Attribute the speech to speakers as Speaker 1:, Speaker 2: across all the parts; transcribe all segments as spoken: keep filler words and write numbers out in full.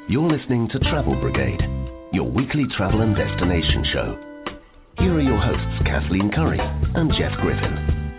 Speaker 1: You're listening to Travel Brigade, your weekly travel and destination show. Here are your hosts, Kathleen Curry and Jeff Griffin.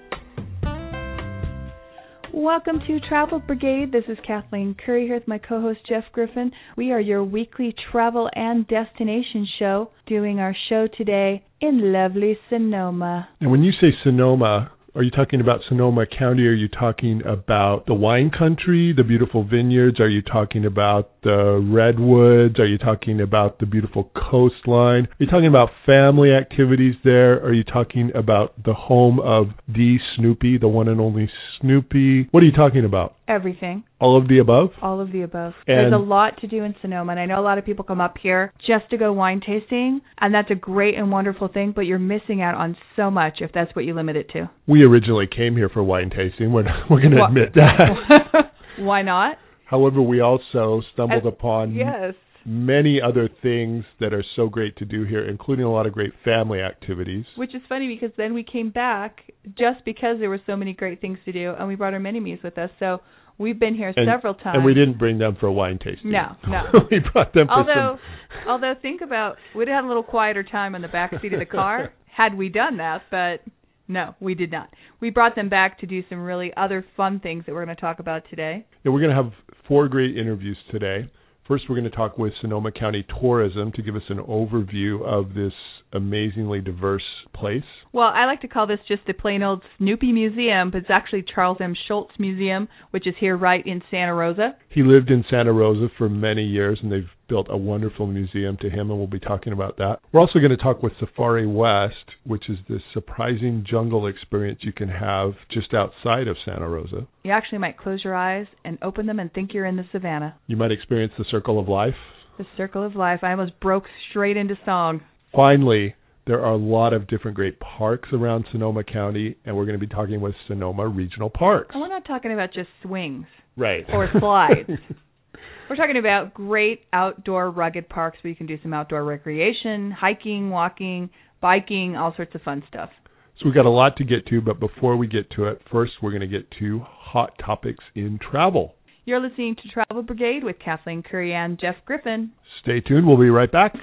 Speaker 2: Welcome to Travel Brigade. This is Kathleen Curry here with my co-host, Jeff Griffin. We are your weekly travel and destination show, doing our show today in lovely Sonoma.
Speaker 3: And when you say Sonoma, are you talking about Sonoma County? Are you talking about the wine country, the beautiful vineyards? Are you talking about the redwoods? Are you talking about the beautiful coastline? Are you talking about family activities there? Are you talking about the home of the Snoopy, the one and only Snoopy? What are you talking about?
Speaker 2: Everything.
Speaker 3: All of the above?
Speaker 2: All of the above.
Speaker 3: And
Speaker 2: there's a lot to do in Sonoma, and I know a lot of people come up here just to go wine tasting, and that's a great and wonderful thing, but you're missing out on so much if that's what you limit it to.
Speaker 3: We originally came here for wine tasting. We're, we're going to
Speaker 2: well,
Speaker 3: admit that.
Speaker 2: Why not?
Speaker 3: However, we also stumbled
Speaker 2: As,
Speaker 3: upon
Speaker 2: yes.
Speaker 3: many other things that are so great to do here, including a lot of great family activities.
Speaker 2: Which is funny because then we came back just because there were so many great things to do, and we brought our mini-me's with us. So we've been here
Speaker 3: and,
Speaker 2: several times.
Speaker 3: And we didn't bring them for a wine tasting.
Speaker 2: No, no.
Speaker 3: We brought them for
Speaker 2: although,
Speaker 3: some...
Speaker 2: although, think about, we'd have had a little quieter time in the back seat of the car had we done that, but no, we did not. We brought them back to do some really other fun things that we're going to talk about today.
Speaker 3: Yeah, we're going to have four great interviews today. First, we're going to talk with Sonoma County Tourism to give us an overview of this amazingly diverse place.
Speaker 2: Well, I like to call this just a plain old Snoopy Museum, but it's actually Charles M. Schulz Museum, which is here right in Santa Rosa.
Speaker 3: He lived in Santa Rosa for many years, and they've built a wonderful museum to him, and we'll be talking about that. We're also going to talk with Safari West, which is this surprising jungle experience you can have just outside of Santa Rosa.
Speaker 2: You actually might close your eyes and open them and think you're in the savannah.
Speaker 3: You might experience the circle of life.
Speaker 2: The circle of life. I almost broke straight into song.
Speaker 3: Finally, there are a lot of different great parks around Sonoma County, and we're going to be talking with Sonoma Regional Parks.
Speaker 2: And we're not talking about just swings.
Speaker 3: Right.
Speaker 2: Or slides. We're talking about great outdoor rugged parks where you can do some outdoor recreation, hiking, walking, biking, all sorts of fun stuff.
Speaker 3: So we've got a lot to get to, but before we get to it, first we're going to get to hot topics in travel.
Speaker 2: You're listening to Travel Brigade with Kathleen Curry and Jeff Griffin.
Speaker 3: Stay tuned. We'll be right back.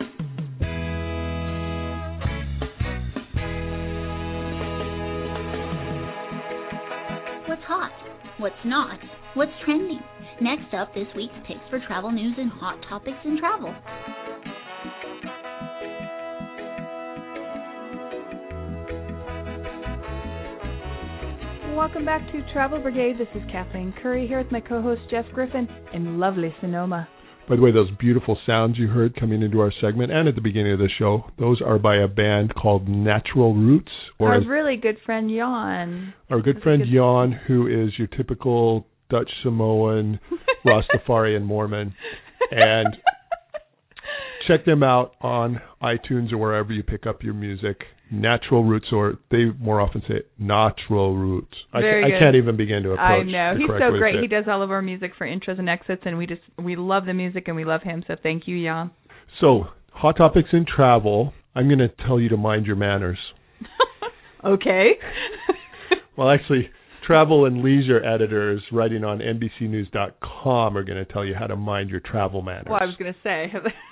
Speaker 4: What's hot? What's not? What's trending? Next up, this week's picks for travel news and hot topics in travel.
Speaker 2: Welcome back to Travel Brigade. This is Kathleen Curry here with my co-host Jeff Griffin in lovely Sonoma.
Speaker 3: By the way, those beautiful sounds you heard coming into our segment and at the beginning of the show, those are by a band called Natural Roots. Or
Speaker 2: our really good friend Jan.
Speaker 3: Our good That's friend good Jan, who is your typical Dutch Samoan, Rastafarian Mormon. And check them out on iTunes or wherever you pick up your music. Natural Roots, or they more often say Natural Roots. I,
Speaker 2: Very
Speaker 3: I
Speaker 2: good.
Speaker 3: can't even begin to approach.
Speaker 2: I know. He's
Speaker 3: so
Speaker 2: great. He does all of our music for intros and exits, and we just we love the music and we love him. So thank you, Jan.
Speaker 3: So, hot topics in travel. I'm going to tell you to mind your manners.
Speaker 2: Okay.
Speaker 3: Well, actually, travel and leisure editors writing on N B C News dot com are going to tell you how to mind your travel manners.
Speaker 2: Well, I was going to say.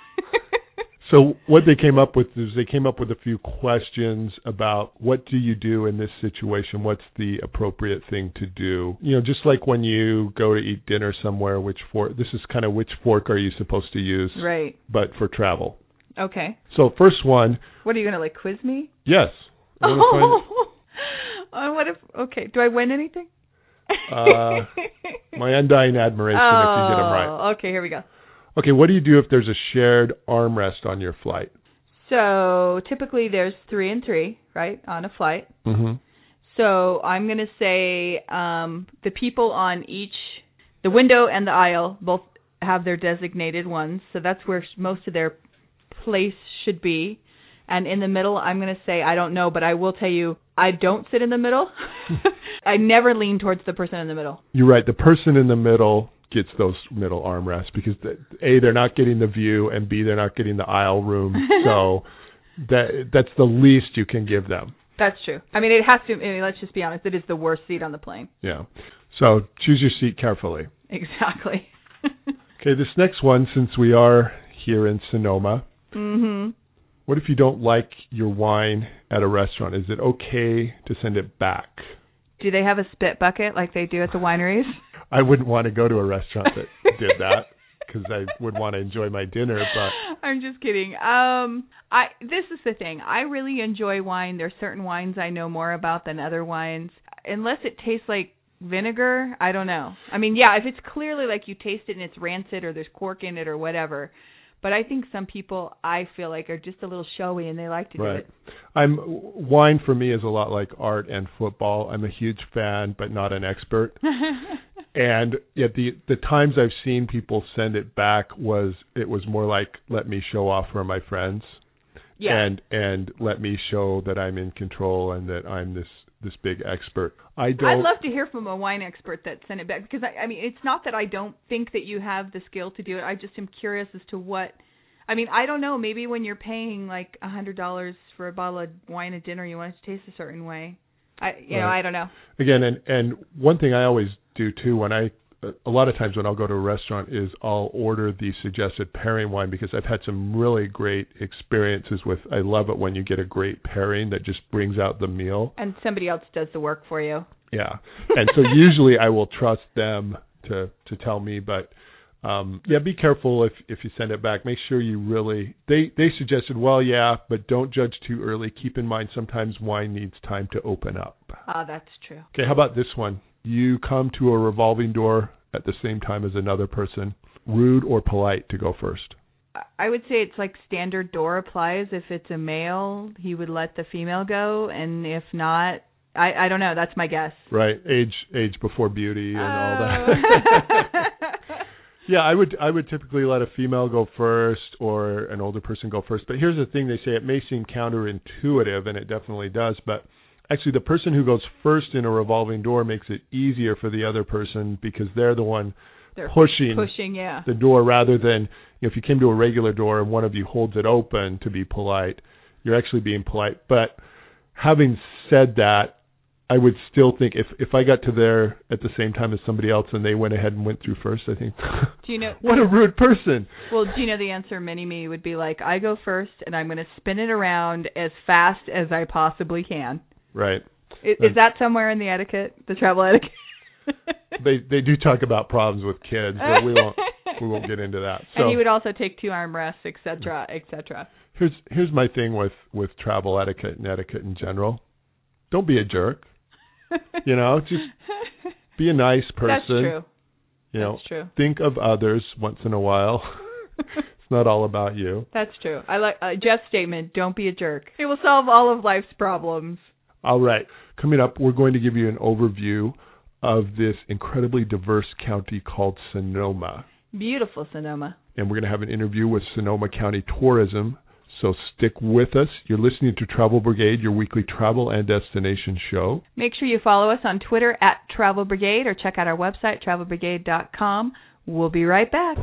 Speaker 3: So what they came up with is they came up with a few questions about what do you do in this situation? What's the appropriate thing to do? You know, just like when you go to eat dinner somewhere, which fork, this is kind of which fork are you supposed to use?
Speaker 2: Right.
Speaker 3: But for travel.
Speaker 2: Okay.
Speaker 3: So first one.
Speaker 2: What, are you going to like quiz me?
Speaker 3: Yes.
Speaker 2: Oh. uh, what if, okay. Do I win anything?
Speaker 3: uh, my undying admiration
Speaker 2: oh,
Speaker 3: if you get them right.
Speaker 2: Okay, here we go.
Speaker 3: Okay, what do you do if there's a shared armrest on your flight?
Speaker 2: So typically there's three and three, right, on a flight.
Speaker 3: Mm-hmm.
Speaker 2: So I'm going to say um, the people on each, the window and the aisle both have their designated ones. So that's where most of their place should be. And in the middle, I'm going to say, I don't know, but I will tell you, I don't sit in the middle. I never lean towards the person in the middle.
Speaker 3: You're right. The person in the middle gets those middle armrests because, the, A, they're not getting the view, and B, they're not getting the aisle room. So that that's the least you can give them.
Speaker 2: That's true. I mean, it has to, I mean, let's just be honest, it is the worst seat on the plane.
Speaker 3: Yeah. So choose your seat carefully.
Speaker 2: Exactly.
Speaker 3: Okay, this next one, since we are here in Sonoma,
Speaker 2: mm-hmm.
Speaker 3: what if you don't like your wine at a restaurant? Is it okay to send it back?
Speaker 2: Do they have a spit bucket like they do at the wineries?
Speaker 3: I wouldn't want to go to a restaurant that did that because I would want to enjoy my dinner. But
Speaker 2: I'm just kidding. Um, I this is the thing. I really enjoy wine. There's certain wines I know more about than other wines. Unless it tastes like vinegar, I don't know. I mean, yeah, if it's clearly like you taste it and it's rancid or there's cork in it or whatever. But I think some people, I feel like, are just a little showy and they like to
Speaker 3: right.
Speaker 2: do it.
Speaker 3: I'm wine for me is a lot like art and football. I'm a huge fan, but not an expert. And yet the the times I've seen people send it back was it was more like, let me show off for my friends.
Speaker 2: Yeah.
Speaker 3: And and let me show that I'm in control and that I'm this this big expert. I don't.
Speaker 2: I'd love to hear from a wine expert that sent it back because I, I mean, it's not that I don't think that you have the skill to do it. I just am curious as to what. I mean, I don't know. Maybe when you're paying like a hundred dollars for a bottle of wine at dinner, you want it to taste a certain way. I, you
Speaker 3: right.
Speaker 2: know, I don't know.
Speaker 3: Again, and and one thing I always do too when I. A lot of times when I'll go to a restaurant is I'll order the suggested pairing wine because I've had some really great experiences with, I love it when you get a great pairing that just brings out the meal.
Speaker 2: And somebody else does the work for you.
Speaker 3: Yeah. And so usually I will trust them to, to tell me, but um, yeah, be careful if, if you send it back. Make sure you really, they, they suggested, well, yeah, but don't judge too early. Keep in mind sometimes wine needs time to open up.
Speaker 2: Ah, that's true.
Speaker 3: Okay, how about this one? You come to a revolving door at the same time as another person. Rude or polite to go first?
Speaker 2: I would say it's like standard door applies. If it's a male, he would let the female go, and if not, I, I don't know. That's my guess.
Speaker 3: Right, age age before beauty and
Speaker 2: oh.
Speaker 3: all that. Yeah, I would I would typically let a female go first or an older person go first. But here's the thing: they say it may seem counterintuitive, and it definitely does, but actually, the person who goes first in a revolving door makes it easier for the other person because they're the one
Speaker 2: they're
Speaker 3: pushing,
Speaker 2: pushing yeah.
Speaker 3: the door rather than, you know, if you came to a regular door and one of you holds it open to be polite, you're actually being polite. But having said that, I would still think if, if I got to there at the same time as somebody else and they went ahead and went through first, I think,
Speaker 2: do you know,
Speaker 3: what a rude person.
Speaker 2: Well, do you know the answer? Mini-Me would be like, I go first and I'm going to spin it around as fast as I possibly can.
Speaker 3: Right.
Speaker 2: Is, is that somewhere in the etiquette, the travel etiquette?
Speaker 3: they they do talk about problems with kids, but we won't we won't get into that. So,
Speaker 2: and he would also take two armrests, et cetera, et cetera.
Speaker 3: Here's here's my thing with, with travel etiquette and etiquette in general. Don't be a jerk. You know, just be a nice person.
Speaker 2: That's true.
Speaker 3: You know,
Speaker 2: That's true.
Speaker 3: Think of others once in a while. It's not all about you.
Speaker 2: That's true. I like uh, Jeff's statement. Don't be a jerk. It will solve all of life's problems.
Speaker 3: All right. Coming up, we're going to give you an overview of this incredibly diverse county called Sonoma.
Speaker 2: Beautiful Sonoma.
Speaker 3: And we're going to have an interview with Sonoma County Tourism. So stick with us. You're listening to Travel Brigade, your weekly travel and destination show.
Speaker 2: Make sure you follow us on Twitter at Travel Brigade or check out our website, travel brigade dot com. We'll be right back.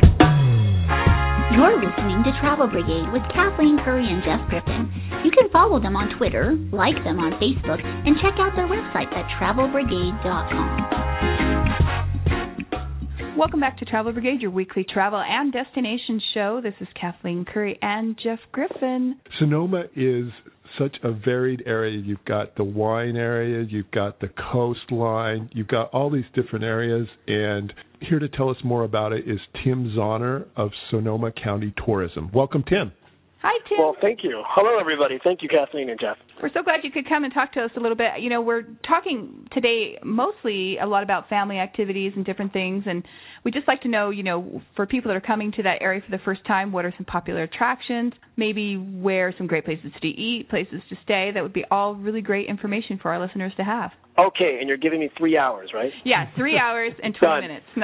Speaker 4: You're listening to Travel Brigade with Kathleen Curry and Jeff Griffin. You can follow them on Twitter, like them on Facebook, and check out their website at travel brigade dot com.
Speaker 2: Welcome back to Travel Brigade, your weekly travel and destination show. This is Kathleen Curry and Jeff Griffin.
Speaker 3: Sonoma is such a varied area. You've got the wine area, you've got the coastline, you've got all these different areas, and here to tell us more about it is Tim Zahner of Sonoma County Tourism. Welcome, Tim.
Speaker 2: Hi, Tim.
Speaker 5: Well, thank you. Hello, everybody. Thank you, Kathleen and Jeff.
Speaker 2: We're so glad you could come and talk to us a little bit. You know, we're talking today mostly a lot about family activities and different things, and we'd just like to know, you know, for people that are coming to that area for the first time, what are some popular attractions, maybe where are some great places to eat, places to stay. That would be all really great information for our listeners to have.
Speaker 5: Okay, and you're giving me three hours, right?
Speaker 2: Yeah, three hours and twenty
Speaker 5: Done.
Speaker 2: minutes. No.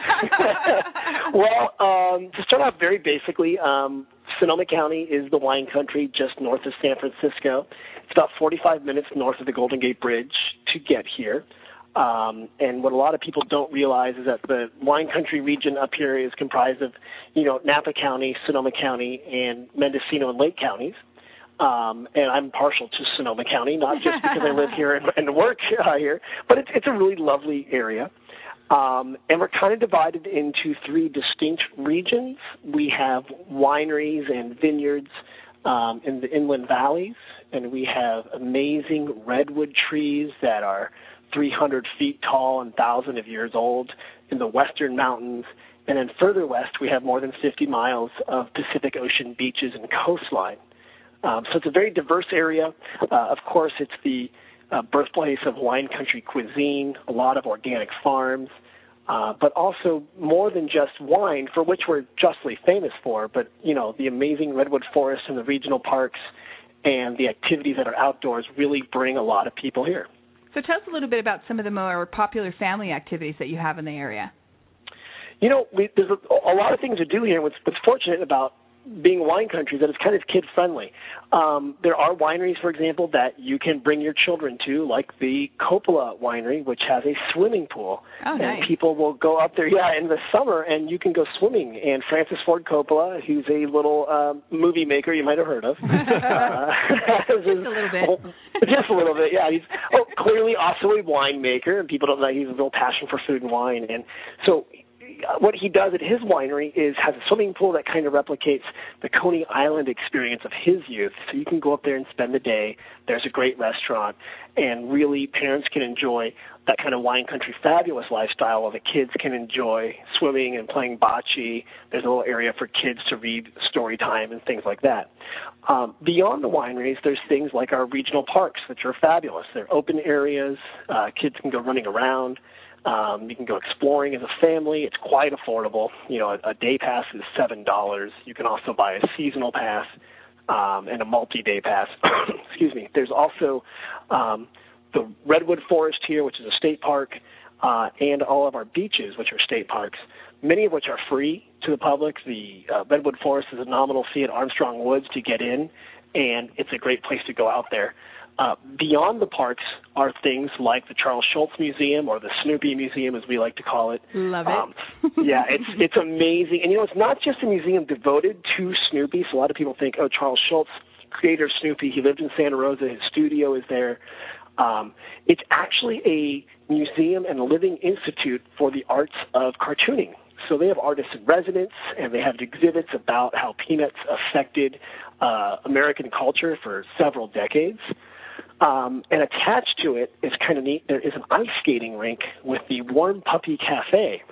Speaker 5: Well, um, to start off very basically, um, Sonoma County is the wine country just north of San Francisco. It's about forty-five minutes north of the Golden Gate Bridge to get here. Um, and what a lot of people don't realize is that the wine country region up here is comprised of, you know, Napa County, Sonoma County, and Mendocino and Lake counties. Um, and I'm partial to Sonoma County, not just because I live here and, and work uh, here, but it's, it's a really lovely area. Um, and we're kind of divided into three distinct regions. We have wineries and vineyards um, in the inland valleys, and we have amazing redwood trees that are three hundred feet tall and thousands of years old in the western mountains. And then further west, we have more than fifty miles of Pacific Ocean beaches and coastline. Um, so it's a very diverse area. Uh, of course, it's the uh, birthplace of wine country cuisine, a lot of organic farms, uh, but also more than just wine, for which we're justly famous for, but, you know, the amazing redwood forests and the regional parks and the activities that are outdoors really bring a lot of people here.
Speaker 2: So tell us a little bit about some of the more popular family activities that you have in the area.
Speaker 5: You know, we, there's a, a lot of things to do here. What's, what's fortunate about being wine country is that it's kind of kid-friendly. Um, there are wineries, for example, that you can bring your children to, like the Coppola Winery, which has a swimming pool.
Speaker 2: Oh, nice.
Speaker 5: And people will go up there, yeah, in the summer, and you can go swimming. And Francis Ford Coppola, who's a little um, movie maker you might have heard of. uh,
Speaker 2: just a little bit.
Speaker 5: Oh, just a little bit, yeah. He's oh, clearly also a winemaker, and people don't know he has a real passion for food and wine. And so what he does at his winery is has a swimming pool that kind of replicates the Coney Island experience of his youth. So you can go up there and spend the day. There's a great restaurant, and really parents can enjoy that kind of wine country fabulous lifestyle while the kids can enjoy swimming and playing bocce. There's a little area for kids to read story time and things like that. Um, beyond the wineries, there's things like our regional parks, which are fabulous. They're open areas. Uh, kids can go running around. Um, you can go exploring as a family. It's quite affordable. You know, a, a day pass is seven dollars. You can also buy a seasonal pass um, and a multi-day pass. Excuse me. There's also um, the Redwood Forest here, which is a state park, uh, and all of our beaches, which are state parks, many of which are free to the public. The uh, Redwood Forest is a nominal fee at Armstrong Woods to get in, and it's a great place to go out there. Uh, beyond the parks are things like the Charles Schulz Museum, or the Snoopy Museum, as we like to call it.
Speaker 2: Love it.
Speaker 5: Um, yeah, it's it's amazing. And, you know, it's not just a museum devoted to Snoopy. So a lot of people think, oh, Charles Schulz, creator of Snoopy, he lived in Santa Rosa, his studio is there. Um, it's actually a museum and a living institute for the arts of cartooning. So they have artists in residence, and they have exhibits about how Peanuts affected uh, American culture for several decades. Um, and attached to it is kind of neat. There is an ice skating rink with the Warm Puppy Cafe.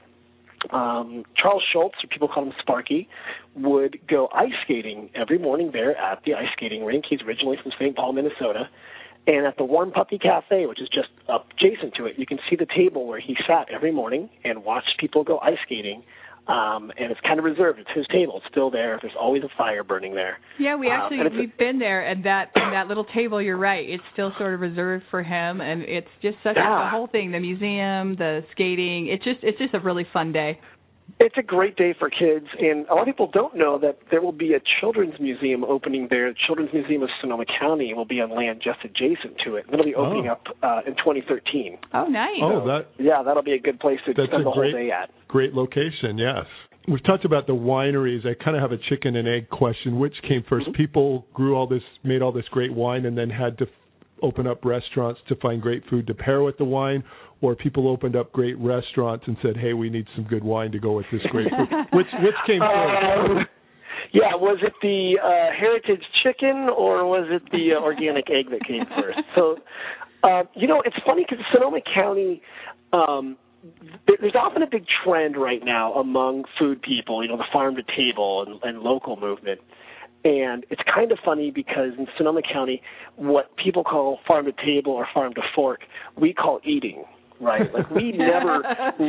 Speaker 5: Um, Charles Schulz, or people call him Sparky, would go ice skating every morning there at the ice skating rink. He's originally from Saint Paul, Minnesota. And at the Warm Puppy Cafe, which is just adjacent to it, you can see the table where he sat every morning and watched people go ice skating. Um, and it's kind of reserved. It's his table. It's still there. There's always a fire burning there.
Speaker 2: Yeah, we actually,
Speaker 5: um,
Speaker 2: we've been there, and that and that little table, you're right, it's still sort of reserved for him, and it's just such
Speaker 5: yeah.
Speaker 2: a, the whole thing, the museum, the skating, it's just it's just a really fun day.
Speaker 5: It's a great day for kids, and a lot of people don't know that there will be a children's museum opening there. The Children's Museum of Sonoma County will be on land just adjacent to it. It'll be opening
Speaker 3: oh.
Speaker 5: up uh, in twenty thirteen.
Speaker 2: Oh, nice.
Speaker 3: Oh, that,
Speaker 5: yeah, that'll be a good place to
Speaker 3: that's
Speaker 5: spend
Speaker 3: a
Speaker 5: the
Speaker 3: great,
Speaker 5: whole day at.
Speaker 3: Great location, yes. We've talked about the wineries. I kind of have a chicken and egg question. Which came first? Mm-hmm. People grew all this, made all this great wine, and then had to f- open up restaurants to find great food to pair with the wine, or people opened up great restaurants and said, hey, we need some good wine to go with this great food. which which came first?
Speaker 5: Um, yeah, was it the uh, heritage chicken, or was it the uh, organic egg that came first? So, uh, you know, it's funny because Sonoma County, um, there's often a big trend right now among food people, you know, the farm to table and, and local movement. And it's kind of funny because in Sonoma County, what people call farm to table or farm to fork, we call eating, right? Like we never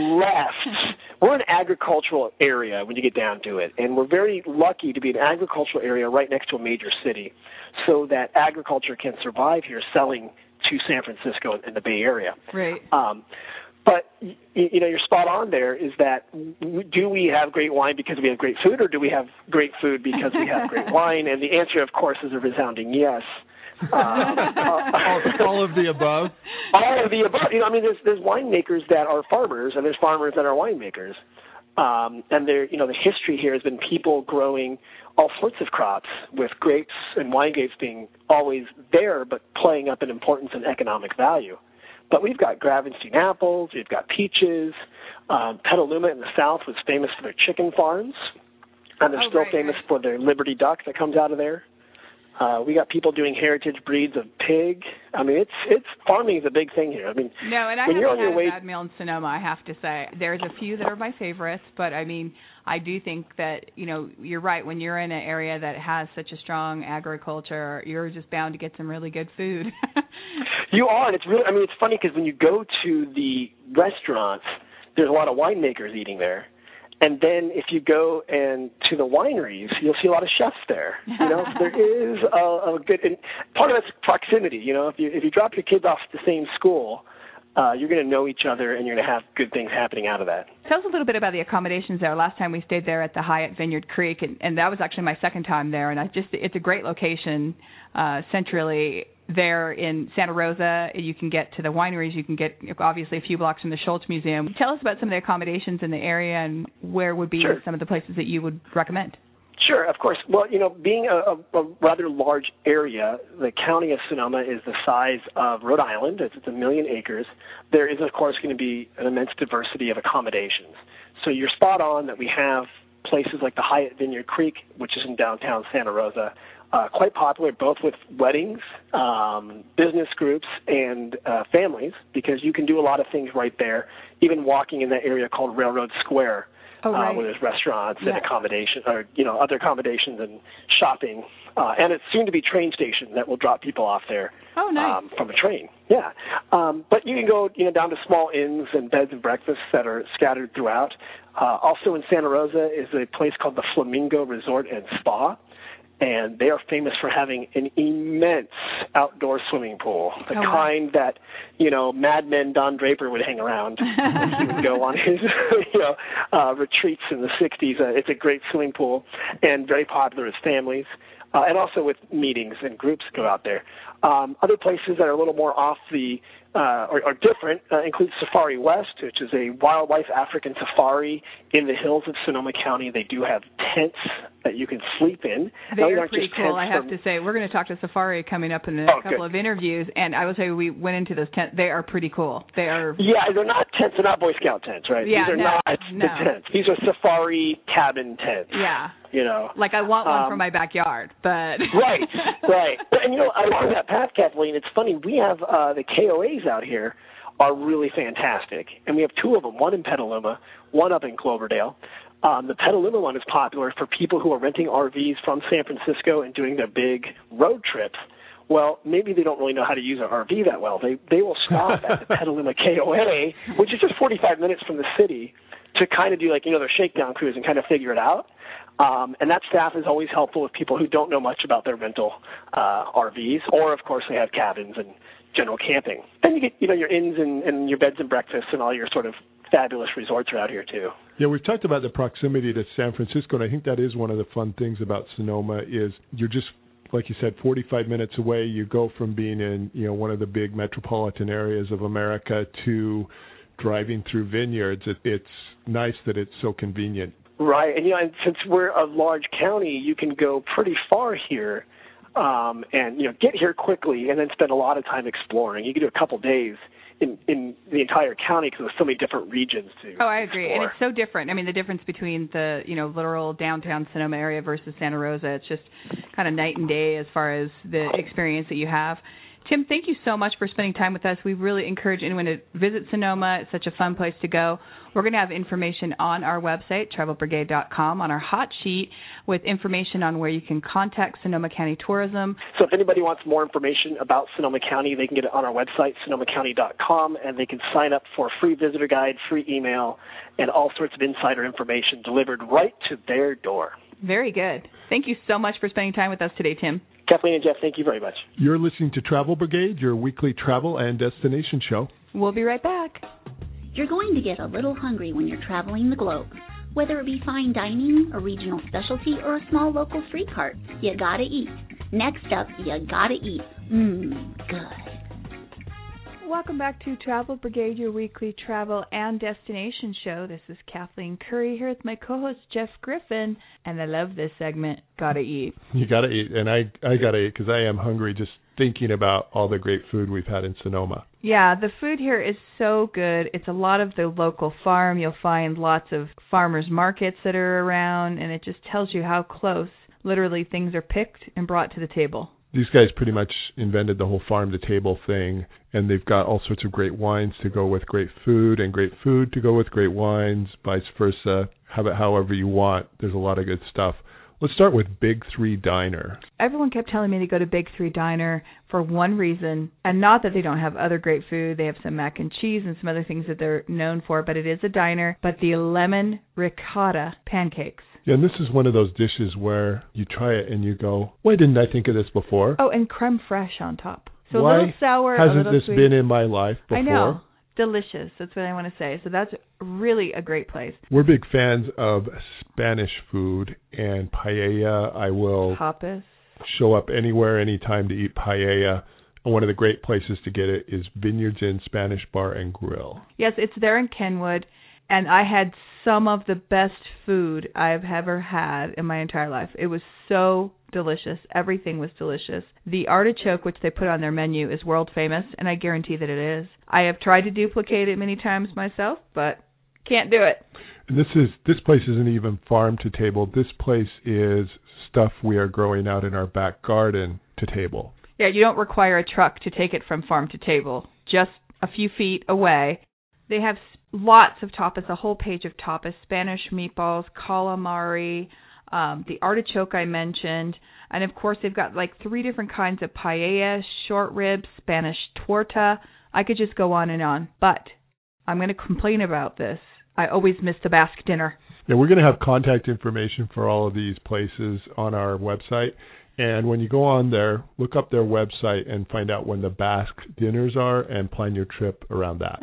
Speaker 5: left. We're an agricultural area when you get down to it. And we're very lucky to be an agricultural area right next to a major city so that agriculture can survive here selling to San Francisco and the Bay Area.
Speaker 2: Right.
Speaker 5: Um, But, you know, you're spot on there is that do we have great wine because we have great food, or do we have great food because we have great wine? And the answer, of course, is a resounding yes. Uh,
Speaker 3: all, all of the above?
Speaker 5: All of the above. You know, I mean, there's, there's winemakers that are farmers, and there's farmers that are winemakers. Um, and there, you know, the history here has been people growing all sorts of crops, with grapes and wine grapes being always there, but playing up in importance and economic value. But we've got Gravenstein apples, we've got peaches, Uh, Petaluma in the south was famous for their chicken farms, and they're
Speaker 2: oh,
Speaker 5: still
Speaker 2: right,
Speaker 5: famous
Speaker 2: right.
Speaker 5: for their Liberty duck that comes out of there. Uh, we got people doing heritage breeds of pig. I mean, it's it's farming is a big thing here. I mean,
Speaker 2: no, and I
Speaker 5: when
Speaker 2: haven't
Speaker 5: you're on
Speaker 2: had
Speaker 5: your
Speaker 2: a
Speaker 5: way,
Speaker 2: bad meal in Sonoma, I have to say. There's a few that are my favorites, but I mean, I do think that, you know, you're right. When you're in an area that has such a strong agriculture, you're just bound to get some really good food.
Speaker 5: You are, and it's really, I mean, it's funny because when you go to the restaurants, there's a lot of winemakers eating there. And then if you go and to the wineries, you'll see a lot of chefs there. You know, so there is a, a good, and part of it's proximity. You know, if you if you drop your kids off at the same school, uh, you're going to know each other, and you're going to have good things happening out of that.
Speaker 2: Tell us a little bit about the accommodations there. Last time we stayed there at the Hyatt Vineyard Creek, and, and that was actually my second time there. And I just, it's a great location, uh, centrally there in Santa Rosa. You can get to the wineries. You can get, obviously, a few blocks from the Schultz Museum. Tell us about some of the accommodations in the area and where would be
Speaker 5: Sure.
Speaker 2: some of the places that you would recommend.
Speaker 5: Sure, of course. Well, you know, being a, a, a rather large area, the county of Sonoma is the size of Rhode Island. It's, it's a million acres. There is, of course, going to be an immense diversity of accommodations. So you're spot on that we have places like the Hyatt Vineyard Creek, which is in downtown Santa Rosa, uh, quite popular both with weddings, um, business groups, and uh, families, because you can do a lot of things right there, even walking in that area called Railroad Square.
Speaker 2: Oh, right.
Speaker 5: Uh, where there's restaurants
Speaker 2: yeah.
Speaker 5: and accommodation, or you know, other accommodations and shopping, uh, and it's soon to be train station that will drop people off there.
Speaker 2: Oh, nice.
Speaker 5: um, from a train. Yeah, um, but you can go, you know, down to small inns and beds and breakfasts that are scattered throughout. Uh, also in Santa Rosa is a place called the Flamingo Resort and Spa. And they are famous for having an immense outdoor swimming pool, the
Speaker 2: oh,
Speaker 5: kind
Speaker 2: wow.
Speaker 5: that, you know, Mad Men Don Draper would hang around when he would go on his, you know, uh, retreats in the sixties. Uh, it's a great swimming pool and very popular with families, uh, and also with meetings and groups go out there. Um, other places that are a little more off the uh, or, or different uh, include Safari West, which is a wildlife African safari in the hills of Sonoma County. They do have tents that you can sleep in.
Speaker 2: They're pretty cool, I have from, to say. We're going to talk to Safari coming up in a
Speaker 5: oh,
Speaker 2: couple
Speaker 5: good.
Speaker 2: of interviews, and I will tell you, we went into those tents. They are pretty cool. They are.
Speaker 5: Yeah, they're not tents. They're not Boy Scout tents, right?
Speaker 2: Yeah,
Speaker 5: These are
Speaker 2: no,
Speaker 5: not
Speaker 2: no.
Speaker 5: the tents. These are safari cabin tents.
Speaker 2: Yeah.
Speaker 5: You know,
Speaker 2: like I want one
Speaker 5: um,
Speaker 2: for my backyard, but
Speaker 5: right, right. And you know, along that path, Kathleen, it's funny. We have uh, the K O As out here are really fantastic, and we have two of them. One in Petaluma, one up in Cloverdale. Um, the Petaluma one is popular for people who are renting R Vs from San Francisco and doing their big road trips. Well, maybe they don't really know how to use an R V that well. They they will stop at the Petaluma K O A, which is just forty-five minutes from the city, to kind of do like, you know, their shakedown cruise and kind of figure it out. Um, and that staff is always helpful with people who don't know much about their rental uh, R Vs, or of course they have cabins and general camping. Then you get, you know, your inns and, and your beds and breakfasts and all your sort of fabulous resorts are out here too.
Speaker 3: Yeah, we've talked about the proximity to San Francisco, and I think that is one of the fun things about Sonoma is you're just, like you said, forty-five minutes away. You go from being in, you know, one of the big metropolitan areas of America to driving through vineyards. It, it's nice that it's so convenient.
Speaker 5: Right, and you know, and since we're a large county, you can go pretty far here, um, and you know, get here quickly, and then spend a lot of time exploring. You can do a couple days in in the entire county because there's so many different regions to
Speaker 2: Oh, I agree,
Speaker 5: explore.
Speaker 2: and it's so different. I mean, the difference between the you know literal downtown Sonoma area versus Santa Rosa, it's just kind of night and day as far as the experience that you have. Tim, thank you so much for spending time with us. We really encourage anyone to visit Sonoma. It's such a fun place to go. We're going to have information on our website, travel brigade dot com, on our hot sheet with information on where you can contact Sonoma County Tourism.
Speaker 5: So if anybody wants more information about Sonoma County, they can get it on our website, sonoma county dot com, and they can sign up for a free visitor guide, free email, and all sorts of insider information delivered right to their door.
Speaker 2: Very good. Thank you so much for spending time with us today, Tim.
Speaker 5: Kathleen and Jeff, thank you very much.
Speaker 3: You're listening to Travel Brigade, your weekly travel and destination show.
Speaker 2: We'll be right back.
Speaker 4: You're going to get a little hungry when you're traveling the globe. Whether it be fine dining, a regional specialty, or a small local street cart, you gotta eat. Next up, you gotta eat. Mmm, good.
Speaker 2: Welcome back to Travel Brigade, your weekly travel and destination show. This is Kathleen Curry here with my co-host Jeff Griffin, and I love this segment, Gotta Eat.
Speaker 3: You gotta eat, and I I gotta eat because I am hungry just thinking about all the great food we've had in Sonoma.
Speaker 2: Yeah, the food here is so good. It's a lot of the local farm. You'll find lots of farmers markets that are around, and it just tells you how close, literally, things are picked and brought to the table.
Speaker 3: These guys pretty much invented the whole farm-to-table thing, and they've got all sorts of great wines to go with great food and great food to go with great wines, vice versa. Have it however you want. There's a lot of good stuff. Let's start with Big Three Diner.
Speaker 2: Everyone kept telling me to go to Big Three Diner for one reason, and not that they don't have other great food. They have some mac and cheese and some other things that they're known for, but it is a diner. But the lemon ricotta pancakes.
Speaker 3: Yeah, and this is one of those dishes where you try it and you go, why didn't I think of this before?
Speaker 2: Oh, and creme fraiche on top. So
Speaker 3: why
Speaker 2: a little sour,
Speaker 3: hasn't
Speaker 2: a little
Speaker 3: this
Speaker 2: sweet.
Speaker 3: been in my life before?
Speaker 2: I know. Delicious. That's what I want to say. So that's really a great place.
Speaker 3: We're big fans of Spanish food and paella. I will
Speaker 2: Tapas.
Speaker 3: show up anywhere, anytime to eat paella. And one of the great places to get it is Vineyards Inn Spanish Bar and Grill.
Speaker 2: Yes, it's there in Kenwood. And I had some of the best food I've ever had in my entire life. It was so delicious. Everything was delicious. The artichoke, which they put on their menu, is world famous, and I guarantee that it is. I have tried to duplicate it many times myself, but can't do it.
Speaker 3: And this is this place isn't even farm to table. This place is stuff we are growing out in our back garden to table.
Speaker 2: Yeah, you don't require a truck to take it from farm to table. Just a few feet away. They have lots of tapas, a whole page of tapas, Spanish meatballs, calamari, um, the artichoke I mentioned, and of course they've got like three different kinds of paella, short ribs, Spanish torta. I could just go on and on, but I'm going to complain about this. I always miss the Basque dinner.
Speaker 3: Now, we're going to have contact information for all of these places on our website. And when you go on there, look up their website and find out when the Basque dinners are and plan your trip around that.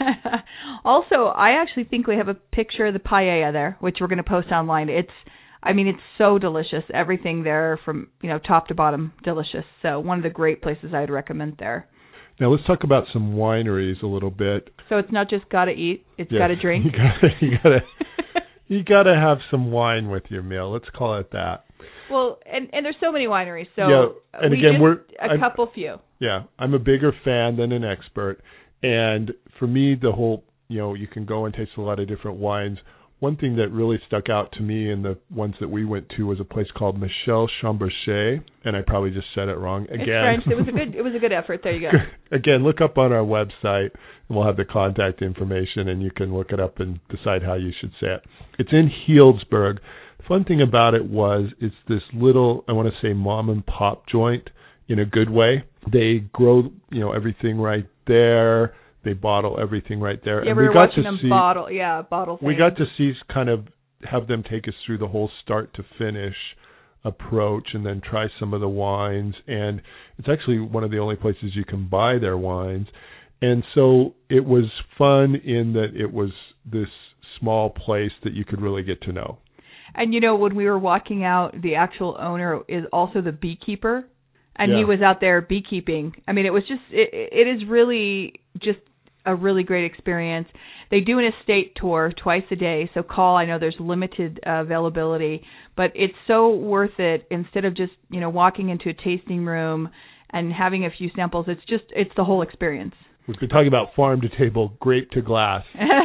Speaker 2: Also, I actually think we have a picture of the paella there, which we're going to post online. It's, I mean, it's so delicious. Everything there from, you know, top to bottom, delicious. So one of the great places I'd recommend there.
Speaker 3: Now, let's talk about some wineries a little bit.
Speaker 2: So it's not just got to eat, it's
Speaker 3: yes,
Speaker 2: got to drink.
Speaker 3: You got you gotta, you gotta have some wine with your meal. Let's call it that.
Speaker 2: Well, and, and there's so many wineries, so
Speaker 3: yeah, and
Speaker 2: we
Speaker 3: again,
Speaker 2: just,
Speaker 3: we're
Speaker 2: a
Speaker 3: I'm,
Speaker 2: couple few.
Speaker 3: Yeah, I'm a bigger fan than an expert, and for me, the whole, you know, you can go and taste a lot of different wines. One thing that really stuck out to me in the ones that we went to was a place called Michel Chamberchet, and I probably just said it wrong again.
Speaker 2: It's French. It was a good. It was a good effort. There you go.
Speaker 3: Again, look up on our website, and we'll have the contact information, and you can look it up and decide how you should say it. It's in Healdsburg. Fun thing about it was it's this little, I want to say, mom and pop joint in a good way. They grow, you know, everything right there. They bottle everything right there.
Speaker 2: Yeah,
Speaker 3: and
Speaker 2: we
Speaker 3: we
Speaker 2: were
Speaker 3: got
Speaker 2: watching
Speaker 3: to
Speaker 2: them
Speaker 3: see,
Speaker 2: bottle. Yeah, bottle.
Speaker 3: We
Speaker 2: things.
Speaker 3: got to see kind of have them take us through the whole start to finish approach, and then try some of the wines. And it's actually one of the only places you can buy their wines. And so it was fun in that it was this small place that you could really get to know.
Speaker 2: And, you know, when we were walking out, the actual owner is also the beekeeper, and
Speaker 3: yeah.
Speaker 2: he was out there beekeeping. I mean, it was just, it, it is really just a really great experience. They do an estate tour twice a day, so call. I know there's limited uh, availability, but it's so worth it. Instead of just, you know, walking into a tasting room and having a few samples, it's just, it's the whole experience.
Speaker 3: We've been talking about farm to table, grape to glass.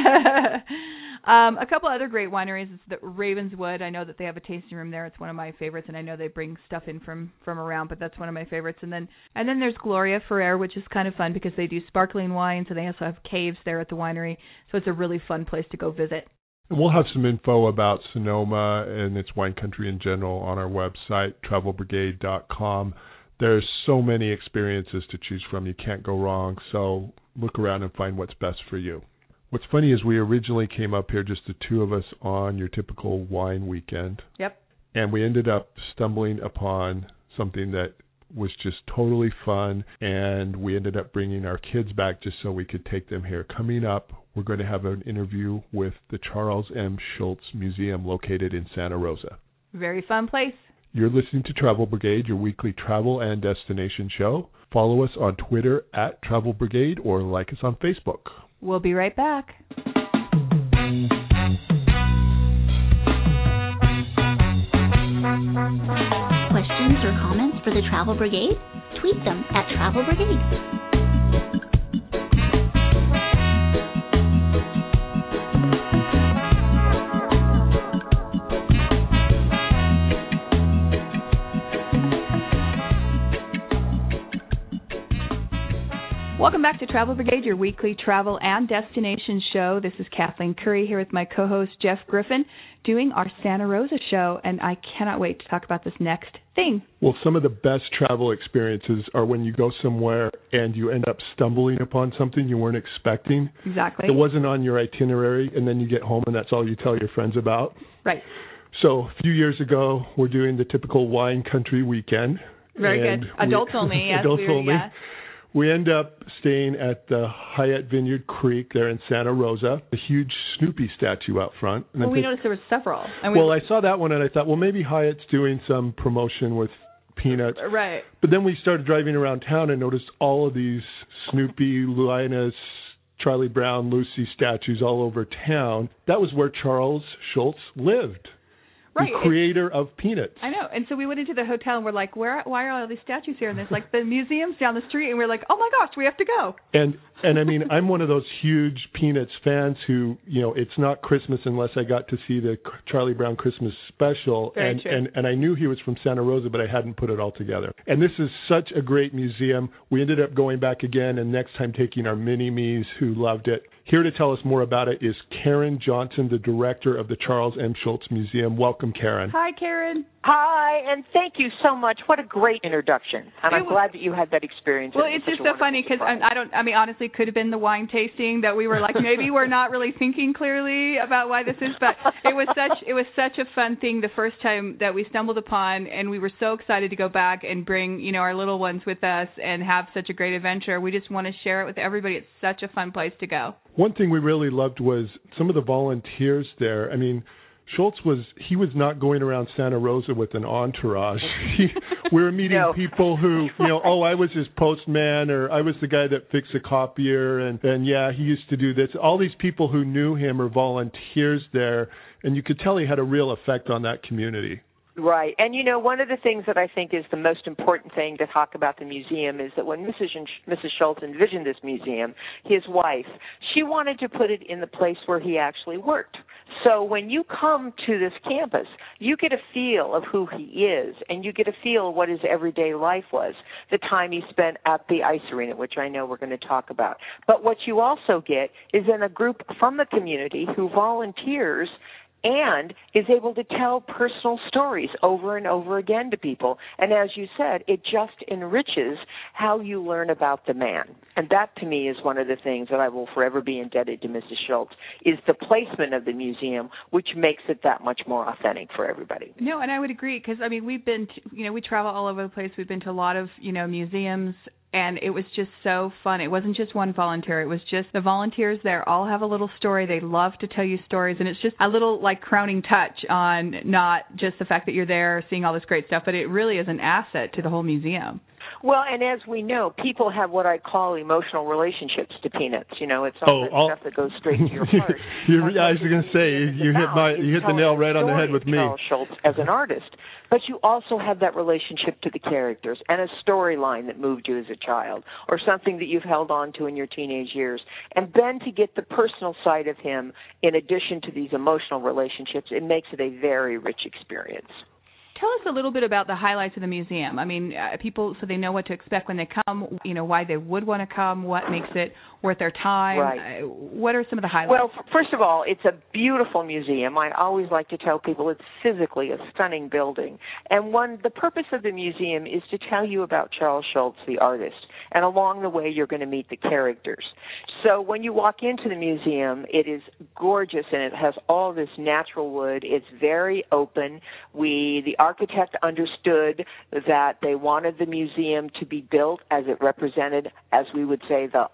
Speaker 2: Um, a couple other great wineries is the Ravenswood. I know that they have a tasting room there. It's one of my favorites, and I know they bring stuff in from, from around, but that's one of my favorites. And then and then there's Gloria Ferrer, which is kind of fun because they do sparkling wines, and they also have caves there at the winery. So it's a really fun place to go visit.
Speaker 3: And we'll have some info about Sonoma and its wine country in general on our website, travel brigade dot com. There's so many experiences to choose from. You can't go wrong. So look around and find what's best for you. What's funny is we originally came up here, just the two of us, on your typical wine weekend.
Speaker 2: Yep.
Speaker 3: And we ended up stumbling upon something that was just totally fun, and we ended up bringing our kids back just so we could take them here. Coming up, we're going to have an interview with the Charles M. Schulz Museum located in Santa Rosa.
Speaker 2: Very fun place.
Speaker 3: You're listening to Travel Brigade, your weekly travel and destination show. Follow us on Twitter at Travel Brigade or like us on Facebook.
Speaker 2: We'll be right back.
Speaker 4: Questions or comments for the Travel Brigade? Tweet keep them at Travel Brigade.
Speaker 2: Welcome back to Travel Brigade, your weekly travel and destination show. This is Kathleen Curry here with my co-host Jeff Griffin doing our Santa Rosa show, and I cannot wait to talk about this next thing.
Speaker 3: Well, some of the best travel experiences are when you go somewhere and you end up stumbling upon something you weren't expecting.
Speaker 2: Exactly.
Speaker 3: It wasn't on your itinerary, and then you get home and that's all you tell your friends about.
Speaker 2: Right.
Speaker 3: So a few years ago, we're doing the typical wine country weekend.
Speaker 2: Very good. Adults we, only. Yes,
Speaker 3: adults
Speaker 2: we were,
Speaker 3: only.
Speaker 2: Yeah.
Speaker 3: We end up staying at the Hyatt Vineyard Creek there in Santa Rosa, a huge Snoopy statue out front. And
Speaker 2: well,
Speaker 3: I
Speaker 2: we
Speaker 3: think,
Speaker 2: noticed there were several. And we
Speaker 3: well, I saw that one and I thought, well, maybe Hyatt's doing some promotion with Peanuts.
Speaker 2: Right.
Speaker 3: But then we started driving around town and noticed all of these Snoopy, Linus, Charlie Brown, Lucy statues all over town. That was where Charles Schulz lived.
Speaker 2: Right.
Speaker 3: The creator of Peanuts.
Speaker 2: I know. And so we went into the hotel and we're like, where? Why are all these statues here? And there's like the museum's down the street. And we're like, oh, my gosh, we have to go.
Speaker 3: And, and I mean, I'm one of those huge Peanuts fans who, you know, it's not Christmas unless I got to see the Charlie Brown Christmas special.
Speaker 2: Very
Speaker 3: and,
Speaker 2: true.
Speaker 3: and, and I knew he was from Santa Rosa, but I hadn't put it all together. And this is such a great museum. We ended up going back again and next time taking our mini-me's who loved it. Here to tell us more about it is Karen Johnson, the director of the Charles M. Schulz Museum. Welcome, Karen.
Speaker 2: Hi, Karen.
Speaker 6: Hi, and thank you so much. What a great introduction. And
Speaker 2: it
Speaker 6: I'm
Speaker 2: was,
Speaker 6: glad that you had that experience.
Speaker 2: Well, it's just so funny because I, I don't, I mean, honestly, it could have been the wine tasting that we were like, maybe we're not really thinking clearly about why this is, but it was such, it was such a fun thing the first time that we stumbled upon, and we were so excited to go back and bring, you know, our little ones with us and have such a great adventure. We just want to share it with everybody. It's such a fun place to go.
Speaker 3: One thing we really loved was some of the volunteers there. I mean, Schulz was, he was not going around Santa Rosa with an entourage. He, we were meeting
Speaker 6: no.
Speaker 3: people who, you know, oh, I was his postman, or I was the guy that fixed a copier, and, and yeah, he used to do this. All these people who knew him are volunteers there, and you could tell he had a real effect on that community.
Speaker 6: Right. And, you know, one of the things that I think is the most important thing to talk about the museum is that when Missus Missus Schulz envisioned this museum, his wife, she wanted to put it in the place where he actually worked. So when you come to this campus, you get a feel of who he is, and you get a feel of what his everyday life was, the time he spent at the ice arena, which I know we're going to talk about. But what you also get is in a group from the community who volunteers and is able to tell personal stories over and over again to people. And as you said, it just enriches how you learn about the man. And that, to me, is one of the things that I will forever be indebted to Missus Schulz, is the placement of the museum, which makes it that much more authentic for everybody.
Speaker 2: No, and I would agree, because, I mean, we've been, to, you know, we travel all over the place. We've been to a lot of, you know, museums, and it was just so fun. It wasn't just one volunteer. It was just the volunteers there all have a little story. They love to tell you stories, and it's just a little, like, crowning touch on not just the fact that you're there seeing all this great stuff, but it really is an asset to the whole museum.
Speaker 6: Well, and as we know, people have what I call emotional relationships to Peanuts. You know, it's all
Speaker 3: oh,
Speaker 6: that
Speaker 3: all,
Speaker 6: stuff that goes straight to your heart.
Speaker 3: you, I was going to say, you, you hit my, you hit the nail right on the head with me.
Speaker 6: Charles Schulz as an artist, but you also have that relationship to the characters and a storyline that moved you as a child, or something that you've held on to in your teenage years. And then to get the personal side of him, in addition to these emotional relationships, it makes it a very rich experience.
Speaker 2: Tell us a little bit about the highlights of the museum. I mean, uh, people, so they know what to expect when they come, you know, why they would want to come, what makes it worth their time.
Speaker 6: Right.
Speaker 2: Uh, what are some of the highlights?
Speaker 6: Well, f- first of all, it's a beautiful museum. I always like to tell people it's physically a stunning building. And one, the purpose of the museum is to tell you about Charles Schulz, the artist. And along the way, you're going to meet the characters. So when you walk into the museum, it is gorgeous, and it has all this natural wood. It's very open. We, the architect understood that they wanted the museum to be built as it represented, as we would say, the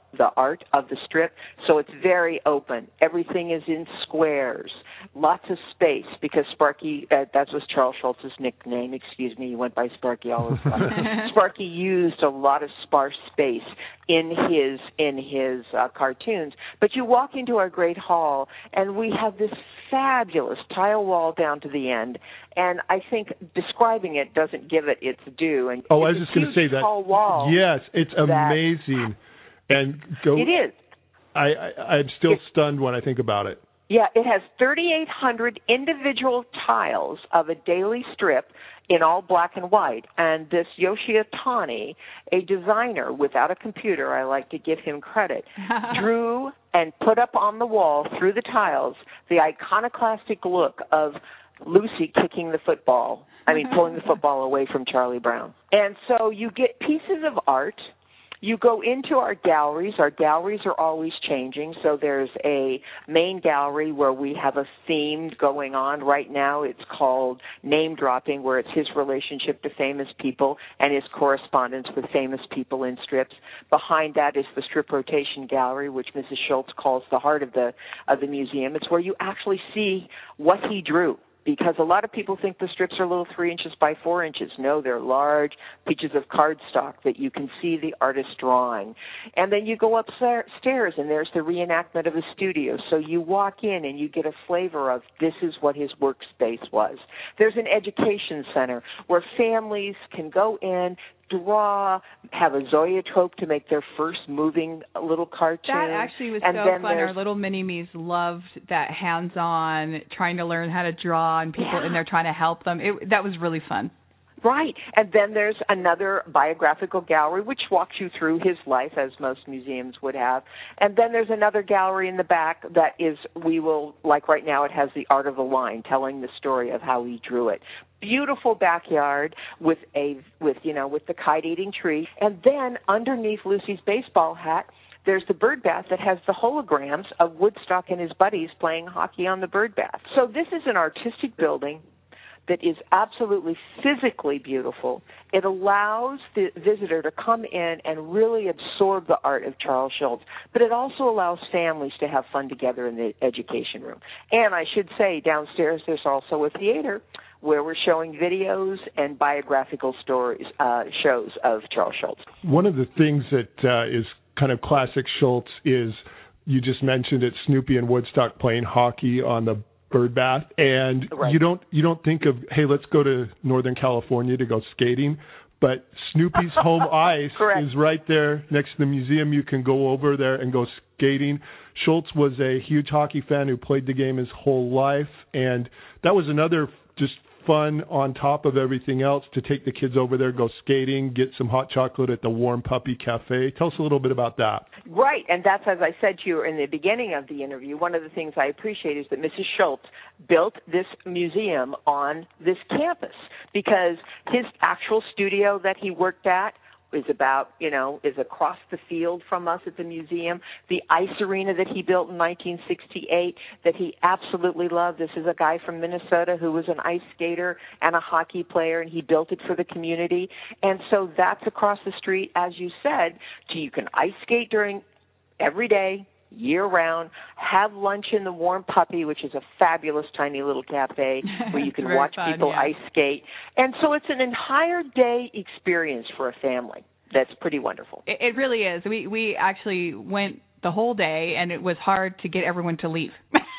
Speaker 6: the art of the strip, so it's very open. Everything is in squares, lots of space, because Sparky, uh, that was Charles Schulz's nickname, excuse me, he went by Sparky all his life. Sparky used a lot of sparse space in his in his uh, cartoons. But you walk into our great hall, and we have this fabulous tile wall down to the end, and I think describing it doesn't give it its due. And
Speaker 3: oh, I was just going to say that.
Speaker 6: Tall wall.
Speaker 3: Yes, it's amazing. And go.
Speaker 6: It is.
Speaker 3: I, I I'm still it's, stunned when I think about it.
Speaker 6: Yeah, it has thirty-eight hundred individual tiles of a daily strip in all black and white. And this Yoshi Itani, a designer without a computer, I like to give him credit, drew and put up on the wall through the tiles the iconoclastic look of Lucy kicking the football. I mean, pulling the football away from Charlie Brown. And so you get pieces of art. You go into our galleries. Our galleries are always changing. So there's a main gallery where we have a theme going on. Right now it's called Name Dropping, where it's his relationship to famous people and his correspondence with famous people in strips. Behind that is the Strip Rotation Gallery, which Missus Schulz calls the heart of the of the museum. It's where you actually see what he drew. Because a lot of people think the strips are little three inches by four inches. No, they're large pieces of cardstock that you can see the artist drawing. And then you go upstairs, and there's the reenactment of a studio. So you walk in, and you get a flavor of this is what his workspace was. There's an education center where families can go in, draw, have a zoetrope to make their first moving little cartoon.
Speaker 2: That actually was
Speaker 6: and
Speaker 2: so
Speaker 6: then
Speaker 2: fun. Our little mini-me's loved that hands-on, trying to learn how to draw, and people
Speaker 6: yeah.
Speaker 2: in there trying to help them. It, that was really fun.
Speaker 6: Right. And then there's another biographical gallery, which walks you through his life, as most museums would have. And then there's another gallery in the back that is, we will, like right now, it has the art of the line, telling the story of how he drew it. Beautiful backyard with a, with, you know, with the kite-eating tree. And then underneath Lucy's baseball hat, there's the bird bath that has the holograms of Woodstock and his buddies playing hockey on the bird bath. So this is an artistic building that is absolutely physically beautiful. It allows the visitor to come in and really absorb the art of Charles Schulz, but it also allows families to have fun together in the education room. And I should say, downstairs there's also a theater where we're showing videos and biographical stories, uh, shows of Charles Schulz.
Speaker 3: One of the things that uh, is kind of classic Schulz is, you just mentioned it, Snoopy and Woodstock playing hockey on the bird bath, and
Speaker 6: right.
Speaker 3: you don't you don't think of, hey, let's go to Northern California to go skating, but Snoopy's home ice is right there next to the museum. You can go over there and go skating. Schulz was a huge hockey fan who played the game his whole life, and that was another just fun on top of everything else to take the kids over there, go skating, get some hot chocolate at the Warm Puppy Cafe. Tell us a little bit about that.
Speaker 6: Right, and that's, as I said to you in the beginning of the interview, one of the things I appreciate is that Missus Schulz built this museum on this campus, because his actual studio that he worked at is about, you know, is across the field from us at the museum. The ice arena that he built in nineteen sixty-eight that he absolutely loved. This is a guy from Minnesota who was an ice skater and a hockey player, and he built it for the community. And so that's across the street, as you said. So you can ice skate during every day, year-round, have lunch in the Warm Puppy, which is a fabulous tiny little cafe where you can watch
Speaker 2: fun,
Speaker 6: people
Speaker 2: yeah.
Speaker 6: ice skate. And so it's an entire day experience for a family. That's pretty wonderful.
Speaker 2: It, it really is. We we actually went the whole day, and it was hard to get everyone to leave.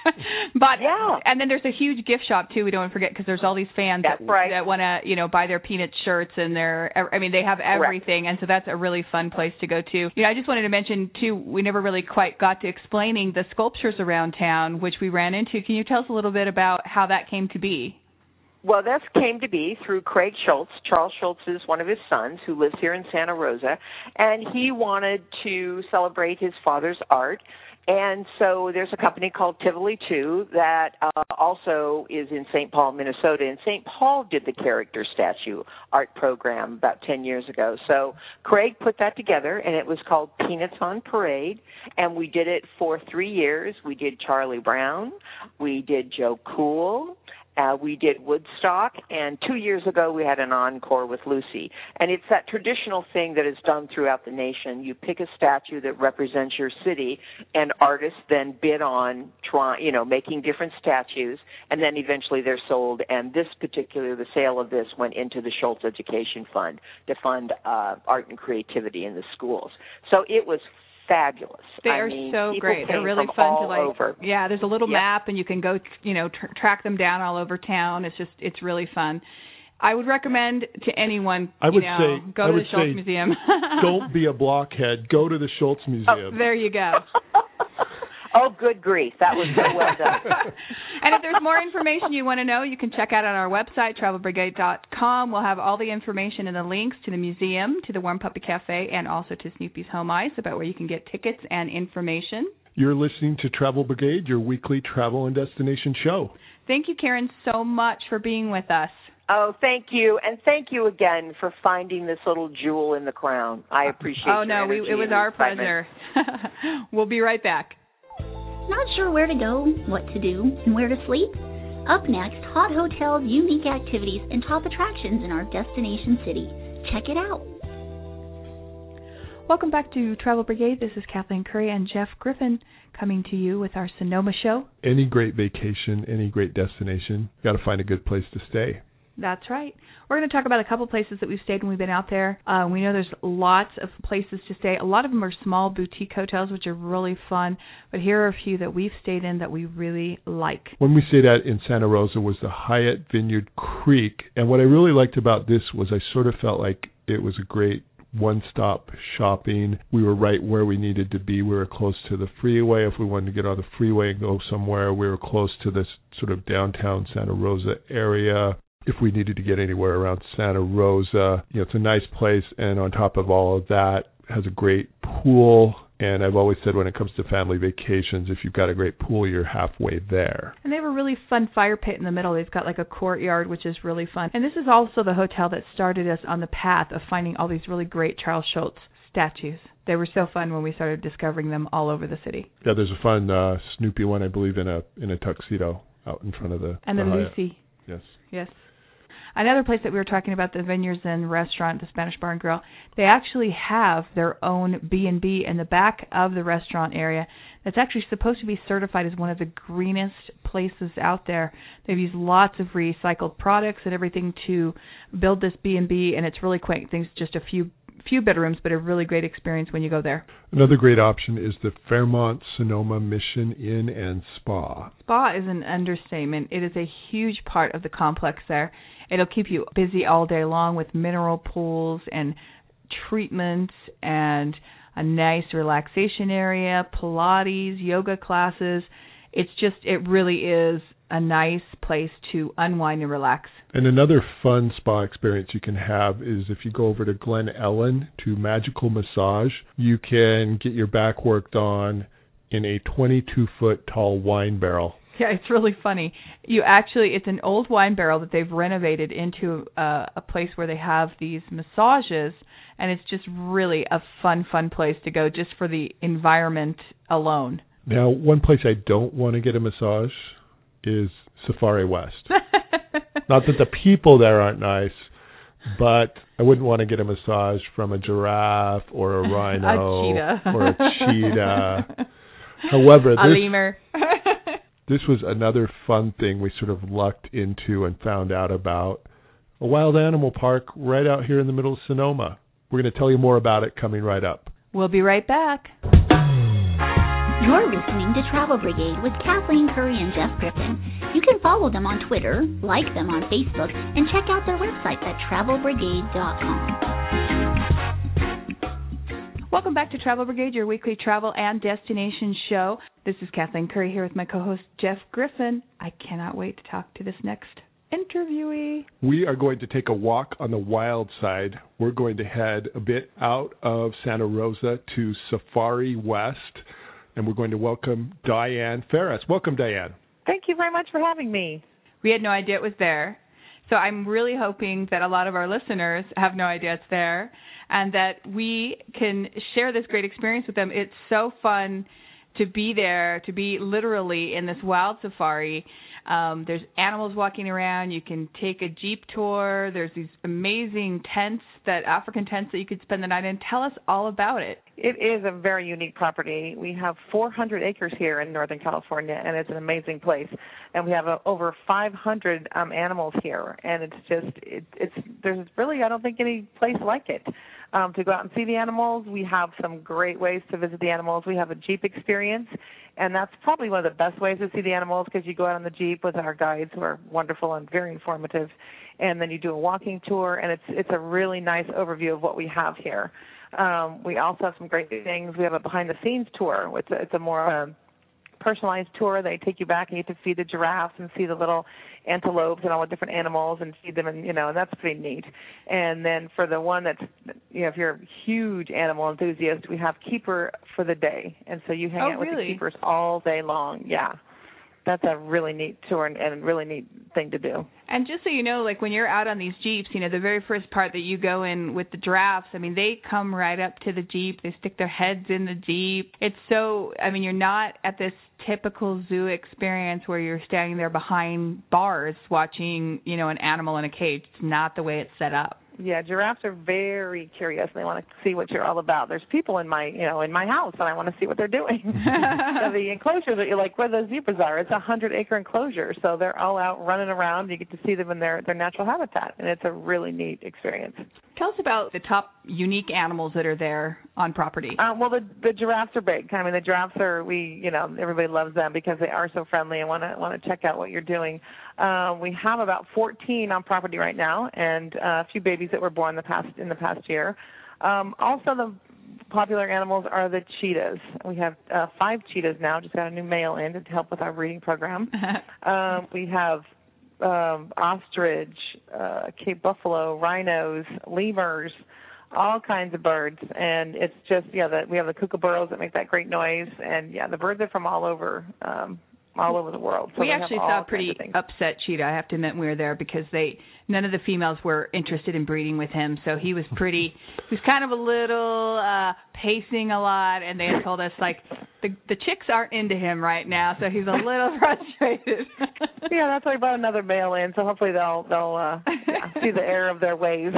Speaker 2: But
Speaker 6: yeah.
Speaker 2: And then there's a huge gift shop too. We don't want to forget, because there's all these fans
Speaker 6: that's
Speaker 2: that,
Speaker 6: right.
Speaker 2: that want to, you know, buy their Peanuts shirts and their. I mean, they have everything, Correct. And so that's a really fun place to go to. You know, I just wanted to mention too. We never really quite got to explaining the sculptures around town, which we ran into. Can you tell us a little bit about how that came to be?
Speaker 6: Well, this came to be through Craig Schulz. Charles Schulz is one of his sons who lives here in Santa Rosa, and he wanted to celebrate his father's art. And so there's a company called Tivoli two that uh, also is in Saint Paul, Minnesota. And Saint Paul did the character statue art program about ten years ago. So Craig put that together, and it was called Peanuts on Parade. And we did it for three years. We did Charlie Brown. We did Joe Cool. Uh, we did Woodstock, and two years ago we had an encore with Lucy. And it's that traditional thing that is done throughout the nation. You pick a statue that represents your city, and artists then bid on, try, you know, making different statues, and then eventually they're sold. And this particular, the sale of this went into the Schultz Education Fund to fund uh, art and creativity in the schools. So it was fabulous.
Speaker 2: They
Speaker 6: I
Speaker 2: are
Speaker 6: mean,
Speaker 2: so great. They're really
Speaker 6: fun
Speaker 2: fun to like.
Speaker 6: Over.
Speaker 2: Yeah, there's a little
Speaker 6: yep.
Speaker 2: map, and you can go, you know, tr- track them down all over town. It's just, it's really fun. I would recommend to anyone,
Speaker 3: I would
Speaker 2: you know,
Speaker 3: say,
Speaker 2: go
Speaker 3: I
Speaker 2: to
Speaker 3: would
Speaker 2: the Schultz
Speaker 3: say,
Speaker 2: Museum.
Speaker 3: Don't be a blockhead. Go to the Schultz Museum.
Speaker 2: Oh, there you go.
Speaker 6: Oh, good grief. That was so well done.
Speaker 2: And if there's more information you want to know, you can check out on our website, travel brigade dot com. We'll have all the information and the links to the museum, to the Warm Puppy Cafe, and also to Snoopy's Home Ice about where you can get tickets and information.
Speaker 3: You're listening to Travel Brigade, your weekly travel and destination show.
Speaker 2: Thank you, Karen, so much for being with us.
Speaker 6: Oh, thank you. And thank you again for finding this little jewel in the crown. I appreciate it.
Speaker 2: Oh, no, we, it was our
Speaker 6: excitement.
Speaker 2: pleasure. We'll be right back.
Speaker 4: Not sure where to go, what to do, and where to sleep? Up next, hot hotels, unique activities, and top attractions in our destination city. Check it out.
Speaker 2: Welcome back to Travel Brigade. This is Kathleen Curry and Jeff Griffin coming to you with our Sonoma show.
Speaker 3: Any great vacation, any great destination, you got to find a good place to stay.
Speaker 2: That's right. We're going to talk about a couple places that we've stayed when we've been out there. Uh, we know there's lots of places to stay. A lot of them are small boutique hotels, which are really fun. But here are a few that we've stayed in that we really like.
Speaker 3: When we stayed at in Santa Rosa was the Hyatt Vineyard Creek. And what I really liked about this was I sort of felt like it was a great one-stop shopping. We were right where we needed to be. We were close to the freeway. If we wanted to get on the freeway and go somewhere, we were close to this sort of downtown Santa Rosa area. If we needed to get anywhere around Santa Rosa, you know, it's a nice place. And on top of all of that, has a great pool. And I've always said when it comes to family vacations, if you've got a great pool, you're halfway there.
Speaker 2: And they have a really fun fire pit in the middle. They've got like a courtyard, which is really fun. And this is also the hotel that started us on the path of finding all these really great Charles Schultz statues. They were so fun when we started discovering them all over the city.
Speaker 3: Yeah, there's a fun uh, Snoopy one, I believe, in a in a tuxedo out in front of the
Speaker 2: And the,
Speaker 3: the
Speaker 2: Lucy.
Speaker 3: Yes.
Speaker 2: Yes. Another place that we were talking about, the Vineyards and Restaurant, the Spanish Bar and Grill, they actually have their own B and B in the back of the restaurant area that's actually supposed to be certified as one of the greenest places out there. They've used lots of recycled products and everything to build this B and B, and it's really quaint. Things just a few few bedrooms, but a really great experience when you go there.
Speaker 3: Another great option is the Fairmont Sonoma Mission Inn and Spa.
Speaker 2: Spa is an understatement. It is a huge part of the complex there. It'll keep you busy all day long with mineral pools and treatments and a nice relaxation area, Pilates, yoga classes. It's just, it really is a nice place to unwind and relax.
Speaker 3: And another fun spa experience you can have is if you go over to Glen Ellen to Magical Massage, you can get your back worked on in a twenty-two foot tall wine barrel.
Speaker 2: Yeah, it's really funny. You actually, it's an old wine barrel that they've renovated into uh, a place where they have these massages, and it's just really a fun, fun place to go just for the environment alone.
Speaker 3: Now, one place I don't want to get a massage is Safari West. Not that the people there aren't nice, but I wouldn't want to get a massage from a giraffe or a rhino
Speaker 2: a cheetah.
Speaker 3: or a cheetah. However,
Speaker 2: a
Speaker 3: this,
Speaker 2: lemur.
Speaker 3: this was another fun thing we sort of lucked into and found out about. A wild animal park right out here in the middle of Sonoma. We're going to tell you more about it coming right up.
Speaker 2: We'll be right back.
Speaker 4: You're listening to Travel Brigade with Kathleen Curry and Jeff Griffin. You can follow them on Twitter, like them on Facebook, and check out their website at travel brigade dot com.
Speaker 2: Welcome back to Travel Brigade, your weekly travel and destination show. This is Kathleen Curry here with my co-host Jeff Griffin. I cannot wait to talk to this next interviewee.
Speaker 3: We are going to take a walk on the wild side. We're going to head a bit out of Santa Rosa to Safari West. And we're going to welcome Diane Ferris. Welcome, Diane.
Speaker 7: Thank you very much for having me.
Speaker 2: We had no idea it was there. So I'm really hoping that a lot of our listeners have no idea it's there and that we can share this great experience with them. It's so fun to be there, to be literally in this wild safari. Um, there's animals walking around. You can take a Jeep tour. There's these amazing tents, that African tents that you could spend the night in. Tell us all about it.
Speaker 7: It is a very unique property. We have four hundred acres here in Northern California, and it's an amazing place. And we have uh, over five hundred um, animals here, and it's just, it, it's there's really, I don't think, any place like it. Um, to go out and see the animals, we have some great ways to visit the animals. We have a Jeep experience, and that's probably one of the best ways to see the animals, because you go out on the Jeep with our guides who are wonderful and very informative, and then you do a walking tour, and it's it's a really nice overview of what we have here. Um, we also have some great things. We have a behind-the-scenes tour. It's a, it's a more um, personalized tour. They take you back and you get to feed the giraffes and see the little antelopes and all the different animals and feed them, and you know, and that's pretty neat. And then for the one that's, you know, if you're a huge animal enthusiast, we have Keeper for the day, and so you hang
Speaker 2: oh,
Speaker 7: out with
Speaker 2: really?
Speaker 7: the keepers all day long. Yeah. That's a really neat tour and, and a really neat thing to do.
Speaker 2: And just so you know, like when you're out on these Jeeps, you know, the very first part that you go in with the giraffes, I mean, they come right up to the Jeep. They stick their heads in the Jeep. It's so, I mean, you're not at this typical zoo experience where you're standing there behind bars watching, you know, an animal in a cage. It's not the way it's set up.
Speaker 7: Yeah, giraffes are very curious. They want to see what you're all about. There's people in my, you know, in my house, and I want to see what they're doing. So the enclosures that you're like where the zebras are, it's a hundred acre enclosure, so they're all out running around. You get to see them in their their natural habitat, and it's a really neat experience.
Speaker 2: Tell us about the top unique animals that are there on property.
Speaker 7: Um, well, the the giraffes are big. I mean, the giraffes are we, you know, everybody loves them because they are so friendly and want to want to check out what you're doing. Um, we have about fourteen on property right now, and uh, a few babies that were born the past in the past year. Um, also, the popular animals are the cheetahs. We have uh, five cheetahs now. Just got a new male in to help with our breeding program. um, we have um, ostrich, uh, Cape buffalo, rhinos, lemurs, all kinds of birds, and it's just yeah. The, we have the kookaburras that make that great noise, and yeah, the birds are from all over. Um, all over the world. So
Speaker 2: we actually saw a pretty upset cheetah, I have to admit, when we were there, because they none of the females were interested in breeding with him. So he was pretty, he was kind of a little uh, pacing a lot, and they had told us, like, the the chicks aren't into him right now, so he's a little frustrated.
Speaker 7: Yeah, that's why I brought another male in, so hopefully they'll, they'll uh, yeah, see the error of their ways.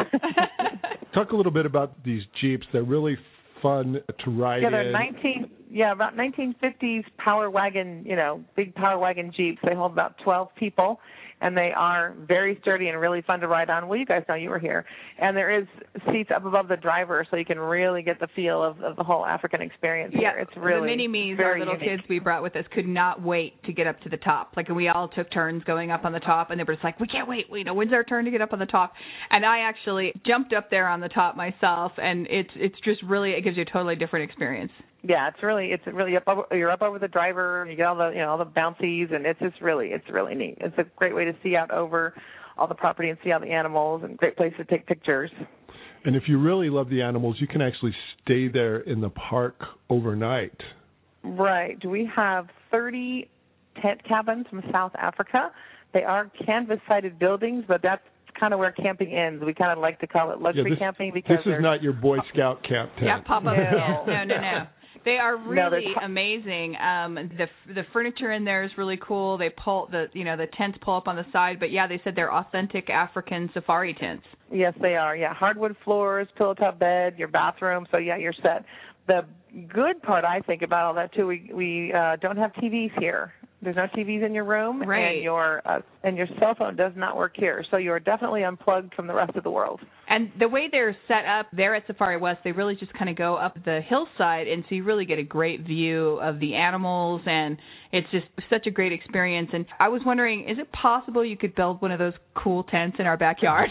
Speaker 3: Talk a little bit about these Jeeps. They're really fun to ride
Speaker 7: yeah, they're
Speaker 3: in.
Speaker 7: nineteen Yeah, about nineteen fifties power wagon, you know, big power wagon Jeeps. They hold about twelve people, and they are very sturdy and really fun to ride on. Well, you guys know, you were here. And there is seats up above the driver, so you can really get the feel of, of the whole African experience
Speaker 2: yeah,
Speaker 7: here. It's really
Speaker 2: the mini-me's,
Speaker 7: very
Speaker 2: our little
Speaker 7: unique.
Speaker 2: kids we brought with us, could not wait to get up to the top. Like, we all took turns going up on the top, and they were just like, we can't wait. You know, when's our turn to get up on the top? And I actually jumped up there on the top myself, and it's it's just really, it gives you a totally different experience.
Speaker 7: Yeah, it's really, it's really up over, you're up over the driver, you get all the, you know, all the bouncies, and it's just really, it's really neat. It's a great way to see out over all the property and see all the animals, and great place to take pictures.
Speaker 3: And if you really love the animals, you can actually stay there in the park overnight.
Speaker 7: Right. We have thirty tent cabins from South Africa. They are canvas-sided buildings, but that's kind of where camping ends. We kind of like to call it luxury
Speaker 3: yeah, this,
Speaker 7: camping because
Speaker 3: this is not your Boy Scout camp tent.
Speaker 2: Yeah, pop up.
Speaker 7: No.
Speaker 2: no, no, no. They are really
Speaker 7: no,
Speaker 2: amazing. Um, the the furniture in there is really cool. They pull the you know the tents pull up on the side, but yeah, they said they're authentic African safari tents.
Speaker 7: Yes, they are. Yeah, hardwood floors, pillow top bed, your bathroom. So yeah, you're set. The good part, I think, about all that too, we we uh, don't have T Vs here. There's no T Vs in your room,
Speaker 2: right.
Speaker 7: and your uh, and your cell phone does not work here. So you're definitely unplugged from the rest of the world.
Speaker 2: And the way they're set up there at Safari West, they really just kind of go up the hillside, and so you really get a great view of the animals, and it's just such a great experience. And I was wondering, is it possible you could build one of those cool tents in our backyard?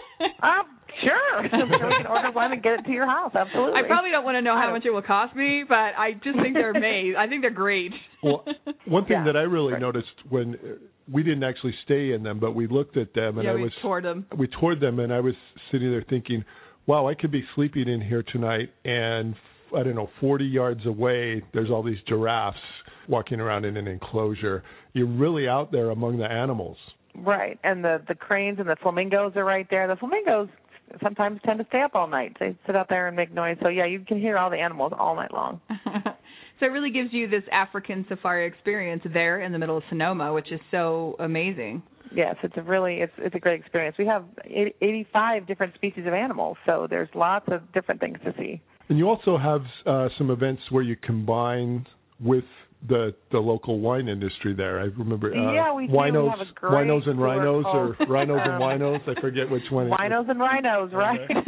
Speaker 7: um, Sure. We can order one and get it to your house. Absolutely.
Speaker 2: I probably don't want to know how much it will cost me, but I just think they're amazing. I think they're great.
Speaker 3: Well, one thing
Speaker 7: yeah,
Speaker 3: that I really
Speaker 7: right.
Speaker 3: noticed when we didn't actually stay in them, but we looked at them and
Speaker 2: yeah,
Speaker 3: I
Speaker 2: we
Speaker 3: was
Speaker 2: toured them.
Speaker 3: We toured them, and I was sitting there thinking, "Wow, I could be sleeping in here tonight, and I don't know, forty yards away, there's all these giraffes walking around in an enclosure. You're really out there among the animals."
Speaker 7: Right, and the the cranes and the flamingos are right there. The flamingos sometimes tend to stay up all night. They sit out there and make noise. So, yeah, you can hear all the animals all night long.
Speaker 2: So it really gives you this African safari experience there in the middle of Sonoma, which is so amazing.
Speaker 7: Yes, it's a really it's it's a great experience. We have eighty-five different species of animals, so there's lots of different things to see.
Speaker 3: And you also have uh, some events where you combine with the the local wine industry there. I remember uh,
Speaker 7: yeah, we do.
Speaker 3: winos,
Speaker 7: We have a great
Speaker 3: winos and rhinos,
Speaker 7: called,
Speaker 3: or rhinos and winos. I forget which one.
Speaker 7: Winos and rhinos, right? Okay.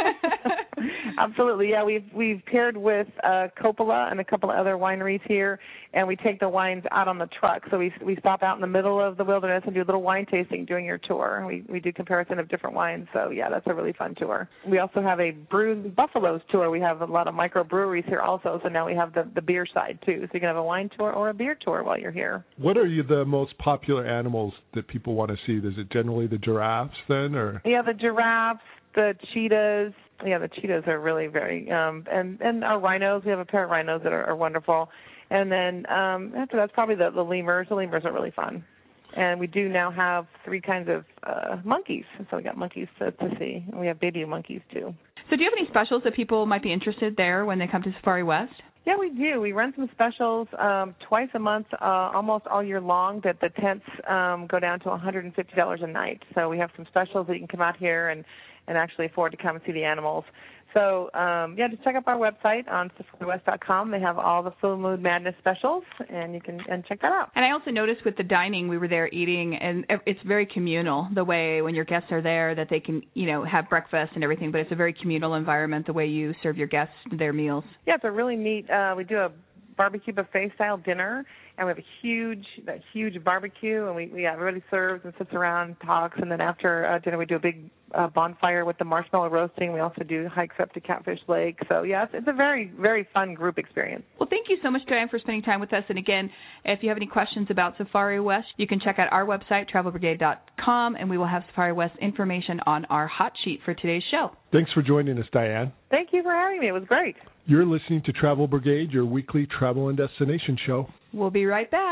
Speaker 7: Absolutely, yeah. We've we've paired with uh, Coppola and a couple of other wineries here, and we take the wines out on the truck. So we we stop out in the middle of the wilderness and do a little wine tasting during your tour. We we do comparison of different wines. So yeah, that's a really fun tour. We also have a Brews Buffaloes tour. We have a lot of microbreweries here also. So now we have the the beer side too. So you can have a wine tour or a beer tour while you're here.
Speaker 3: What are you the most popular animals that people want to see? Is it generally the giraffes then, or?
Speaker 7: Yeah, the giraffes, the cheetahs. Yeah, the cheetahs are really very, um, and, and our rhinos, we have a pair of rhinos that are, are wonderful. And then um, after that's probably the, the lemurs. The lemurs are really fun. And we do now have three kinds of uh, monkeys. So we got monkeys to, to see. And we have baby monkeys too.
Speaker 2: So do you have any specials that people might be interested there when they come to Safari West?
Speaker 7: Yeah, we do. We run some specials um, twice a month, uh, almost all year long, that the tents um, go down to one hundred fifty dollars a night. So we have some specials that you can come out here and, and actually afford to come and see the animals. So, um, yeah, just check out our website on safari west dot com. They have all the Full Moon Madness specials, and you can and check that out.
Speaker 2: And I also noticed with the dining, we were there eating, and it's very communal, the way when your guests are there that they can, you know, have breakfast and everything, but it's a very communal environment, the way you serve your guests their meals.
Speaker 7: Yeah, it's a really neat, uh, we do a barbecue buffet-style dinner, and we have a huge, that huge barbecue, and we, we everybody serves and sits around and talks, and then after uh, dinner we do a big uh, bonfire with the marshmallow roasting. We also do hikes up to Catfish Lake. So, yeah, it's, it's a very, very fun group experience.
Speaker 2: Well, thank you so much, Diane, for spending time with us. And, again, if you have any questions about Safari West, you can check out our website, travel brigade dot com, and we will have Safari West information on our hot sheet for today's show.
Speaker 3: Thanks for joining us, Diane.
Speaker 7: Thank you for having me. It was great.
Speaker 3: You're listening to Travel Brigade, your weekly travel and destination show.
Speaker 2: We'll be right back.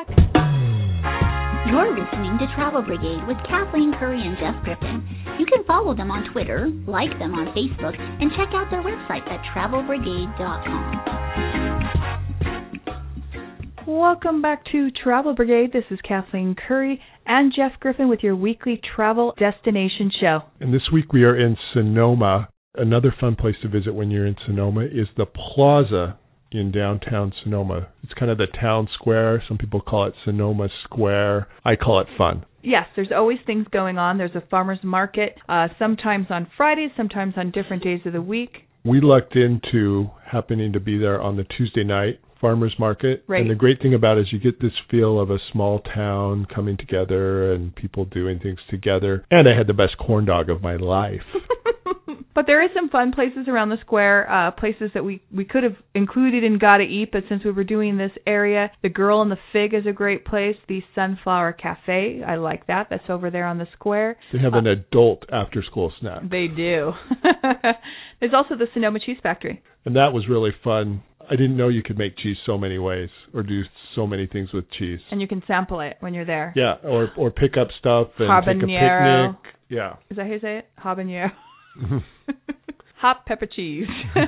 Speaker 4: You're listening to Travel Brigade with Kathleen Curry and Jeff Griffin. You can follow them on Twitter, like them on Facebook, and check out their website at travel brigade dot com.
Speaker 2: Welcome back to Travel Brigade. This is Kathleen Curry and Jeff Griffin with your weekly travel destination show.
Speaker 3: And this week we are in Sonoma. Another fun place to visit when you're in Sonoma is the Plaza in downtown Sonoma. It's kind of the town square. Some people call it Sonoma Square. I call it fun.
Speaker 2: Yes, there's always things going on. There's a farmer's market, uh, sometimes on Fridays, sometimes on different days of the week.
Speaker 3: We lucked into happening to be there on the Tuesday night farmer's market.
Speaker 2: Right.
Speaker 3: And the great thing about it is you get this feel of a small town coming together and people doing things together. And I had the best corn dog of my life.
Speaker 2: But there is some fun places around the square, uh, places that we, we could have included in Gotta Eat, but since we were doing this area, the Girl and the Fig is a great place. The Sunflower Cafe, I like that. That's over there on the square.
Speaker 3: They have an uh, adult after-school snack.
Speaker 2: They do. There's also the Sonoma Cheese Factory.
Speaker 3: And that was really fun. I didn't know you could make cheese so many ways or do so many things with cheese.
Speaker 2: And you can sample it when you're there.
Speaker 3: Yeah, or or pick up stuff and
Speaker 2: Habanero.
Speaker 3: take a picnic. Yeah.
Speaker 2: Is that how you say it? Habanero. Hot pepper cheese.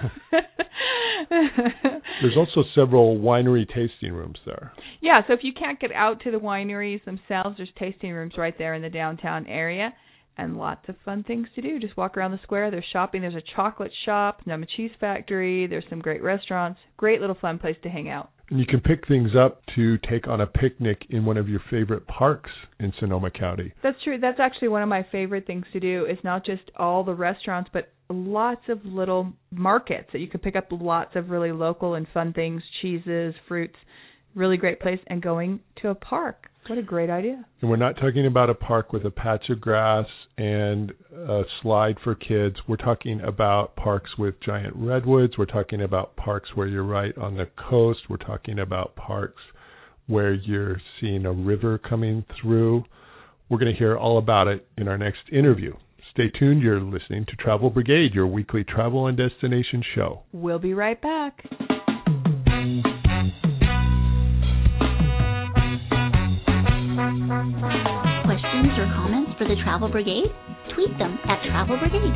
Speaker 3: There's also several winery tasting rooms there.
Speaker 2: Yeah, so if you can't get out to the wineries themselves, there's tasting rooms right there in the downtown area. And lots of fun things to do. Just walk around the square. There's shopping. There's a chocolate shop, Sonoma Cheese Factory. There's some great restaurants. Great little fun place to hang out.
Speaker 3: And you can pick things up to take on a picnic in one of your favorite parks in Sonoma County.
Speaker 2: That's true. That's actually one of my favorite things to do. It's not just all the restaurants, but lots of little markets that you can pick up lots of really local and fun things, cheeses, fruits. Really great place. And going to a park. What a great idea.
Speaker 3: And we're not talking about a park with a patch of grass and a slide for kids. We're talking about parks with giant redwoods. We're talking about parks where you're right on the coast. We're talking about parks where you're seeing a river coming through. We're going to hear all about it in our next interview. Stay tuned. You're listening to Travel Brigade, your weekly travel and destination show.
Speaker 2: We'll be right back.
Speaker 4: Questions or comments for the Travel Brigade? Tweet them at Travel Brigade.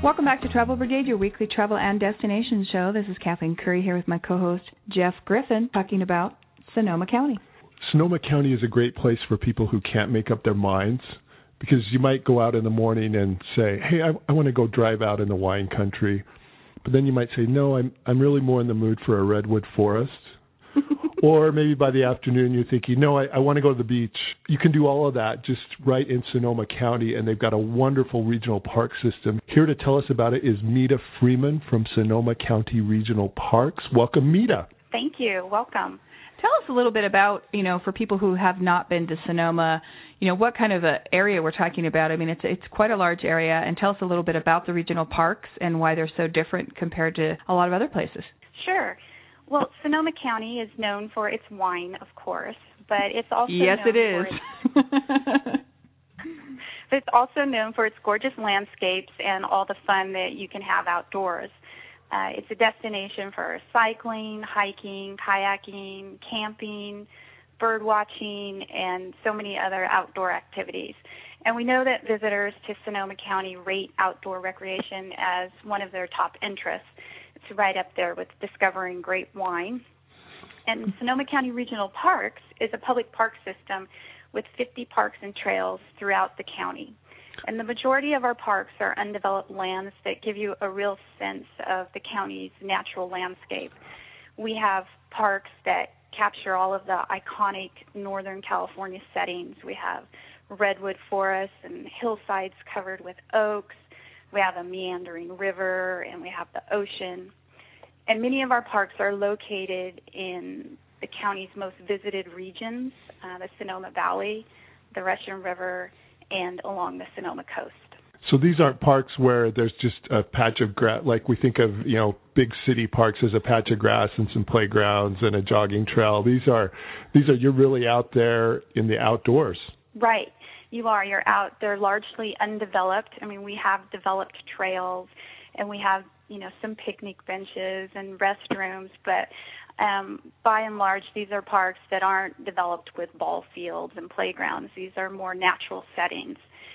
Speaker 2: Welcome back to Travel Brigade, your weekly travel and destination show. This is Kathleen Curry here with my co-host Jeff Griffin talking about Sonoma County.
Speaker 3: Sonoma County is a great place for people who can't make up their minds, because you might go out in the morning and say, hey, I, I want to go drive out in the wine country. But then you might say, no, I'm I'm really more in the mood for a redwood forest. Or maybe by the afternoon you're thinking, no, I, I want to go to the beach. You can do all of that just right in Sonoma County, and they've got a wonderful regional park system. Here to tell us about it is Meta Freeman from Sonoma County Regional Parks. Welcome, Meta.
Speaker 8: Thank you. Welcome.
Speaker 2: Tell us a little bit about, you know, for people who have not been to Sonoma, you know, what kind of a area we're talking about. I mean, it's it's quite a large area, and tell us a little bit about the regional parks and why they're so different compared to a lot of other places.
Speaker 8: Sure. Well, Sonoma County is known for its wine, of course, but it's also
Speaker 2: yes,
Speaker 8: known
Speaker 2: it is.
Speaker 8: For its, but it's also known for its gorgeous landscapes and all the fun that you can have outdoors. Uh, it's a destination for cycling, hiking, kayaking, camping, bird watching, and so many other outdoor activities. And we know that visitors to Sonoma County rate outdoor recreation as one of their top interests. It's right up there with discovering great wine. And Sonoma County Regional Parks is a public park system with fifty parks and trails throughout the county. And the majority of our parks are undeveloped lands that give you a real sense of the county's natural landscape. We have parks that capture all of the iconic Northern California settings. We have redwood forests and hillsides covered with oaks. We have a meandering river, and we have the ocean. And many of our parks are located in the county's most visited regions, uh, the Sonoma Valley, the Russian River, and along the Sonoma coast.
Speaker 3: So these aren't parks where there's just a patch of grass, like we think of, you know, big city parks as a patch of grass and some playgrounds and a jogging trail. These are, these are you're really out there in the outdoors.
Speaker 8: Right. You are. You're out. They're largely undeveloped. I mean, we have developed trails, and we have, you know, some picnic benches and restrooms, but um, by and large, these are parks that aren't developed with ball fields and playgrounds. These are more natural settings,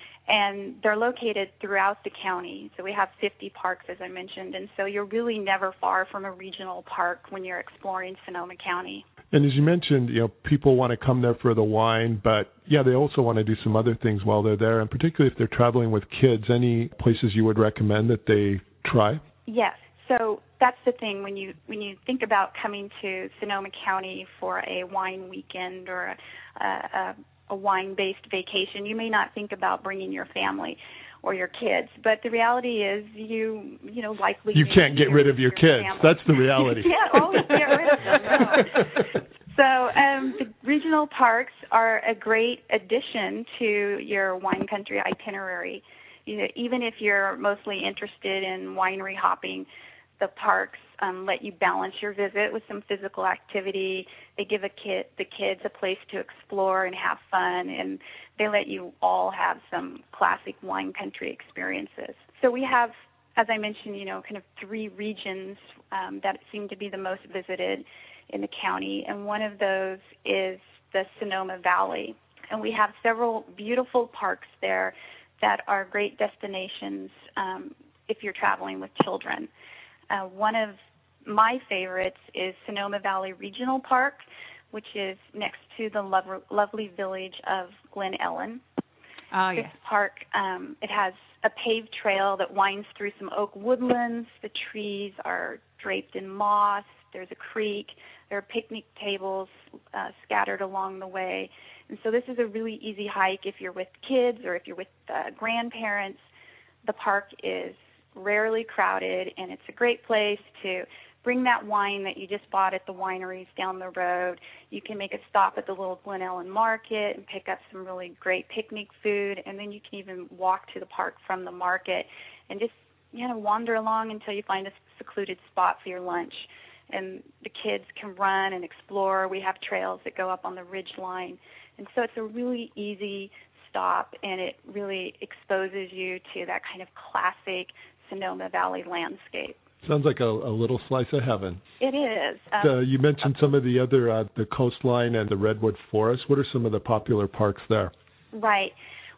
Speaker 8: and they're located throughout the county. So we have fifty parks, as I mentioned, and so you're really never far from a regional park when you're exploring Sonoma County.
Speaker 3: And as you mentioned, you know, people want to come there for the wine, but yeah, they also want to do some other things while they're there, and particularly if they're traveling with kids. Any places you would recommend that they try?
Speaker 8: Yes. So that's the thing when you when you think about coming to Sonoma County for a wine weekend or a, a, a wine-based vacation, you may not think about bringing your family or your kids, but the reality is you you know likely
Speaker 3: you can't get rid of your,
Speaker 8: your
Speaker 3: kids.
Speaker 8: Family.
Speaker 3: That's the reality.
Speaker 8: You can't always get rid of them. No. So um, the regional parks are a great addition to your wine country itinerary. You know, even if you're mostly interested in winery hopping, the parks um, let you balance your visit with some physical activity. They give a kid, the kids a place to explore and have fun, and they let you all have some classic wine country experiences. So we have, as I mentioned, you know, kind of three regions um, that seem to be the most visited in the county, and one of those is the Sonoma Valley. And we have several beautiful parks there that are great destinations um, if you're traveling with children. Uh, one of my favorites is Sonoma Valley Regional Park, which is next to the lo- lovely village of Glen Ellen.
Speaker 2: Oh, yes.
Speaker 8: This park, um, it has a paved trail that winds through some oak woodlands. The trees are draped in moss. There's a creek. There are picnic tables uh, scattered along the way. And so this is a really easy hike if you're with kids or if you're with uh, grandparents. The park is rarely crowded, and it's a great place to bring that wine that you just bought at the wineries down the road. You can make a stop at the little Glen Ellen Market and pick up some really great picnic food, and then you can even walk to the park from the market and just, you know, wander along until you find a secluded spot for your lunch. And the kids can run and explore. We have trails that go up on the ridge line. And so it's a really easy stop, and it really exposes you to that kind of classic Sonoma Valley landscape.
Speaker 3: Sounds like a, a little slice of heaven.
Speaker 8: It is. Um,
Speaker 3: uh, you mentioned some of the other, uh, the coastline and the redwood forest. What are some of the popular parks there?
Speaker 8: Right.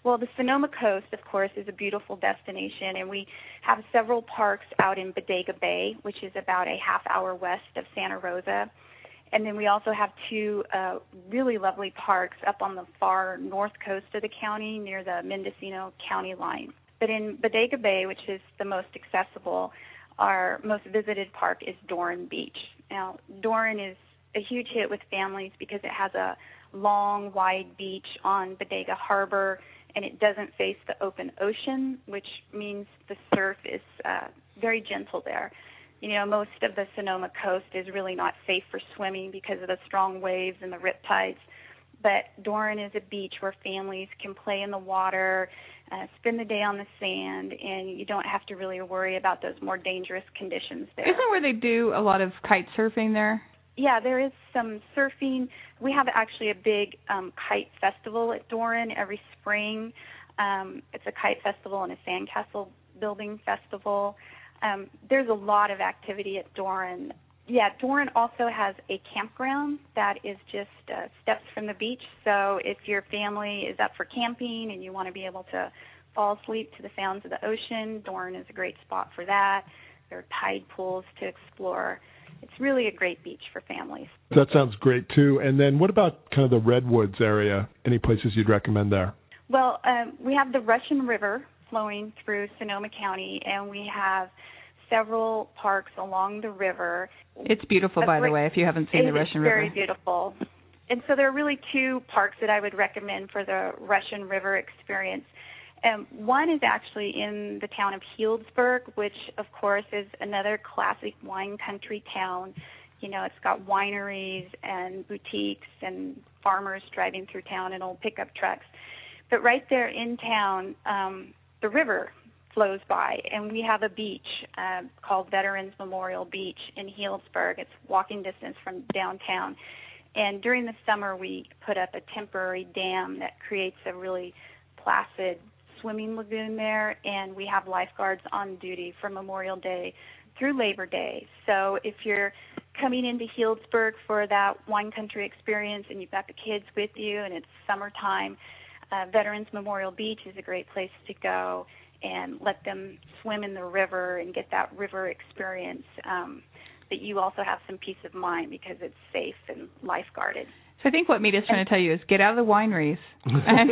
Speaker 8: Well, the Sonoma Coast, of course, is a beautiful destination, and we have several parks out in Bodega Bay, which is about a half hour west of Santa Rosa. And then we also have two uh, really lovely parks up on the far north coast of the county near the Mendocino County line. But in Bodega Bay, which is the most accessible, our most visited park is Doran Beach. Now, Doran is a huge hit with families because it has a long, wide beach on Bodega Harbor, and it doesn't face the open ocean, which means the surf is uh, very gentle there. You know, most of the Sonoma coast is really not safe for swimming because of the strong waves and the riptides. But Doran is a beach where families can play in the water, uh, spend the day on the sand, and you don't have to really worry about those more dangerous conditions there.
Speaker 2: Isn't where they do a lot of kite surfing there?
Speaker 8: Yeah, there is some surfing. We have actually a big um, kite festival at Doran every spring. Um, it's a kite festival and a sandcastle building festival. Um, there's a lot of activity at Doran. Yeah, Doran also has a campground that is just uh, steps from the beach. So if your family is up for camping and you want to be able to fall asleep to the sounds of the ocean, Doran is a great spot for that. There are tide pools to explore. It's really a great beach for families.
Speaker 3: That sounds great, too. And then what about kind of the Redwoods area? Any places you'd recommend there?
Speaker 8: Well, um, we have the Russian River flowing through Sonoma County, and we have several parks along the river.
Speaker 2: It's beautiful, by the way, if you haven't seen the Russian River.
Speaker 8: It's very beautiful. And so there are really two parks that I would recommend for the Russian River experience. Um, one is actually in the town of Healdsburg, which, of course, is another classic wine country town. You know, it's got wineries and boutiques and farmers driving through town in old pickup trucks. But right there in town, um, the river flows by, and we have a beach uh, called Veterans Memorial Beach in Healdsburg. It's walking distance from downtown. And during the summer, we put up a temporary dam that creates a really placid swimming lagoon there, and we have lifeguards on duty from Memorial Day through Labor Day. So if you're coming into Healdsburg for that wine country experience and you've got the kids with you and it's summertime, uh, Veterans Memorial Beach is a great place to go and let them swim in the river and get that river experience. Um, but you also have some peace of mind because it's safe and lifeguarded.
Speaker 2: So I think what Mita's trying to tell you is get out of the wineries and,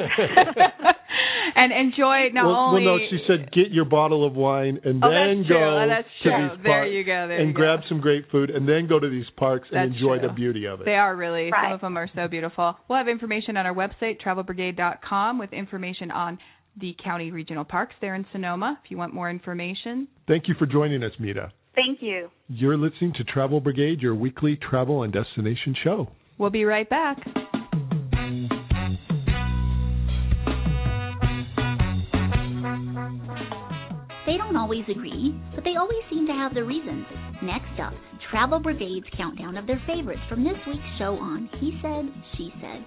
Speaker 2: and enjoy not
Speaker 3: well,
Speaker 2: only...
Speaker 3: Well, no, she said get your bottle of wine and
Speaker 2: oh,
Speaker 3: then
Speaker 2: that's
Speaker 3: go
Speaker 2: true. Oh, that's
Speaker 3: to
Speaker 2: true.
Speaker 3: these
Speaker 2: There
Speaker 3: parks
Speaker 2: you go. There
Speaker 3: and
Speaker 2: you
Speaker 3: grab
Speaker 2: go.
Speaker 3: some great food and then go to these parks
Speaker 2: that's
Speaker 3: and enjoy
Speaker 2: true.
Speaker 3: the beauty of it.
Speaker 2: They are really.
Speaker 8: Right.
Speaker 2: Some of them are so beautiful. We'll have information on our website, travel brigade dot com, with information on the county regional parks there in Sonoma if you want more information.
Speaker 3: Thank you for joining us, Mita.
Speaker 8: Thank you.
Speaker 3: You're listening to Travel Brigade, your weekly travel and destination show.
Speaker 2: We'll be right back.
Speaker 4: They don't always agree, but they always seem to have their reasons. Next up, Travel Brigade's countdown of their favorites from this week's show on He Said, She Said.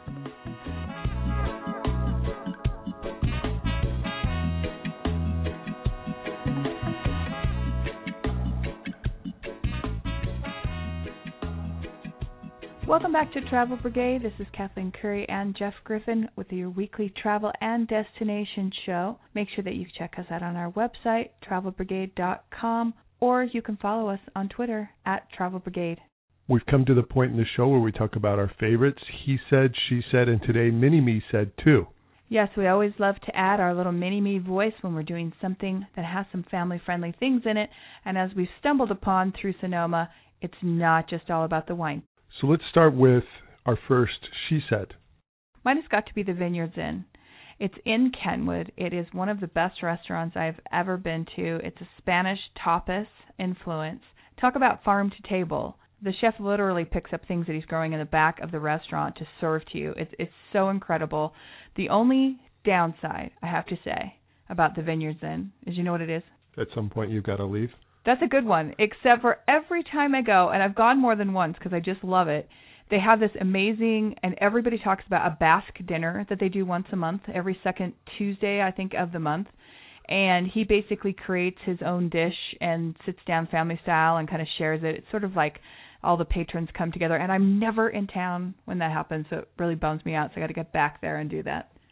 Speaker 2: Welcome back to Travel Brigade. This is Kathleen Curry and Jeff Griffin with your weekly travel and destination show. Make sure that you check us out on our website, travel brigade dot com, or you can follow us on Twitter at Travel Brigade.
Speaker 3: We've come to the point in the show where we talk about our favorites. He said, she said, and today Mini-Me said too.
Speaker 2: Yes, we always love to add our little mini-me voice when we're doing something that has some family-friendly things in it. And as we've stumbled upon through Sonoma, it's not just all about the wine.
Speaker 3: So let's start with our first She Said.
Speaker 2: Mine has got to be the Vineyards Inn. It's in Kenwood. It is one of the best restaurants I've ever been to. It's a Spanish tapas influence. Talk about farm to table. The chef literally picks up things that he's growing in the back of the restaurant to serve to you. It's it's so incredible. The only downside, I have to say, about the Vineyards Inn is, you know what it is?
Speaker 3: At some point you've got to leave.
Speaker 2: That's a good one, except for every time I go, and I've gone more than once because I just love it, they have this amazing, and everybody talks about a Basque dinner that they do once a month, every second Tuesday, I think, of the month. And he basically creates his own dish and sits down family style and kind of shares it. It's sort of like all the patrons come together, and I'm never in town when that happens, so it really bums me out, so I got to get back there and do that.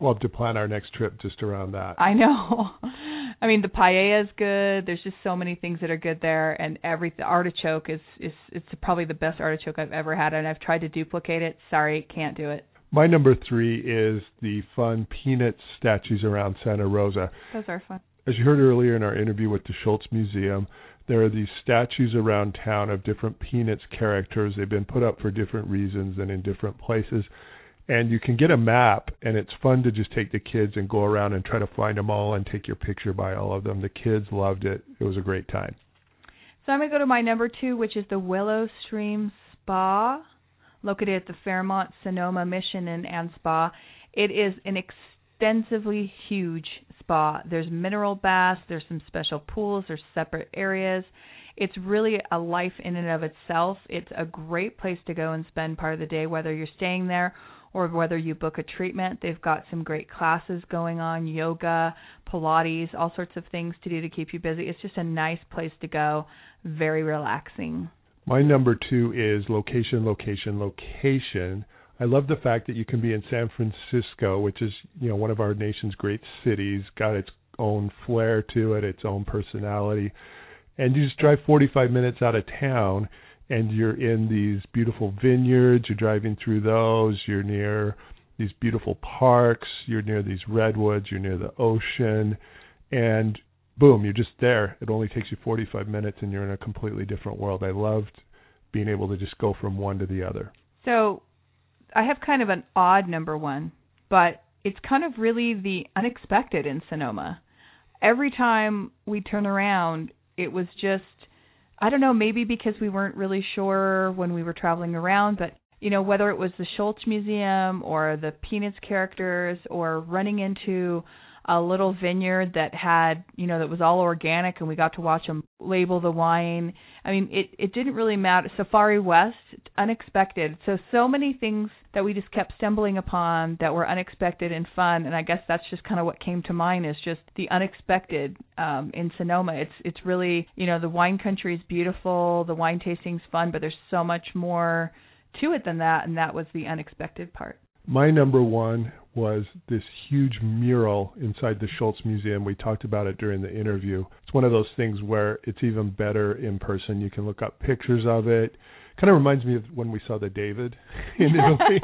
Speaker 3: We'll have to plan our next trip just around that.
Speaker 2: I know. I mean, the paella is good. There's just so many things that are good there, and every the artichoke is is it's probably the best artichoke I've ever had, and I've tried to duplicate it. Sorry, can't do it.
Speaker 3: My number three is the fun Peanuts statues around Santa Rosa.
Speaker 2: Those are fun.
Speaker 3: As you heard earlier in our interview with the Schultz Museum, there are these statues around town of different Peanuts characters. They've been put up for different reasons and in different places. And you can get a map, and it's fun to just take the kids and go around and try to find them all and take your picture by all of them. The kids loved it. It was a great time.
Speaker 2: So I'm going to go to my number two, which is the Willow Stream Spa, located at the Fairmont Sonoma Mission Inn and Spa. It is an extensively huge spa. There's mineral baths. There's some special pools. There's separate areas. It's really a life in and of itself. It's a great place to go and spend part of the day, whether you're staying there or whether you book a treatment. They've got some great classes going on, yoga, Pilates, all sorts of things to do to keep you busy. It's just a nice place to go, very relaxing.
Speaker 3: My number two is location, location, location. I love the fact that you can be in San Francisco, which is, you know, one of our nation's great cities, got its own flair to it, its own personality. And you just drive forty-five minutes out of town, and you're in these beautiful vineyards, you're driving through those, you're near these beautiful parks, you're near these redwoods, you're near the ocean, and boom, you're just there. It only takes you forty-five minutes, and you're in a completely different world. I loved being able to just go from one to the other.
Speaker 2: So I have kind of an odd number one, but it's kind of really the unexpected in Sonoma. Every time we turn around, it was just, I don't know, maybe because we weren't really sure when we were traveling around, but, you know, whether it was the Schultz Museum or the Peanuts characters or running into a little vineyard that had, you know, that was all organic, and we got to watch them label the wine. I mean, it, it didn't really matter. Safari West, unexpected. So, so many things that we just kept stumbling upon that were unexpected and fun. And I guess that's just kind of what came to mind, is just the unexpected um, in Sonoma. It's, it's really, you know, the wine country is beautiful. The wine tasting's fun, but there's so much more to it than that. And that was the unexpected part.
Speaker 3: My number one was this huge mural inside the Schultz Museum. We talked about it during the interview. It's one of those things where it's even better in person. You can look up pictures of it. Kind of reminds me of when we saw the David in Italy.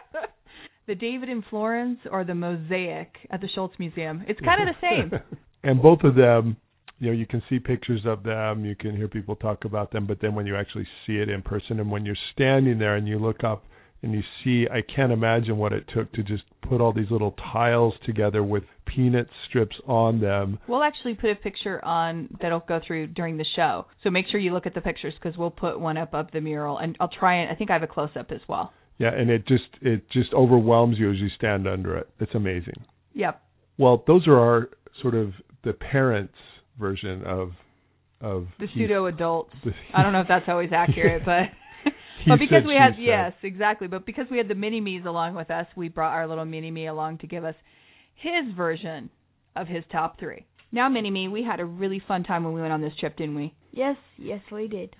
Speaker 2: The David in Florence or the mosaic at the Schultz Museum. It's kind of the same.
Speaker 3: And both of them, you know, you can see pictures of them, you can hear people talk about them, but then when you actually see it in person and when you're standing there and you look up and you see, I can't imagine what it took to just put all these little tiles together with peanut strips on them.
Speaker 2: We'll actually put a picture on that'll go through during the show. So make sure you look at the pictures, because we'll put one up of the mural, and I'll try and I think I have a close-up as well.
Speaker 3: Yeah, and it just it just overwhelms you as you stand under it. It's amazing.
Speaker 2: Yep.
Speaker 3: Well, those are our sort of the parents' version of of
Speaker 2: the pseudo adults. I don't know if that's always accurate, but.
Speaker 3: He
Speaker 2: but because
Speaker 3: said,
Speaker 2: we had,
Speaker 3: said.
Speaker 2: yes, exactly. But because we had the mini-me's along with us, we brought our little mini-me along to give us his version of his top three. Now, mini-me, we had a really fun time when we went on this trip, didn't we?
Speaker 9: Yes, yes, we did.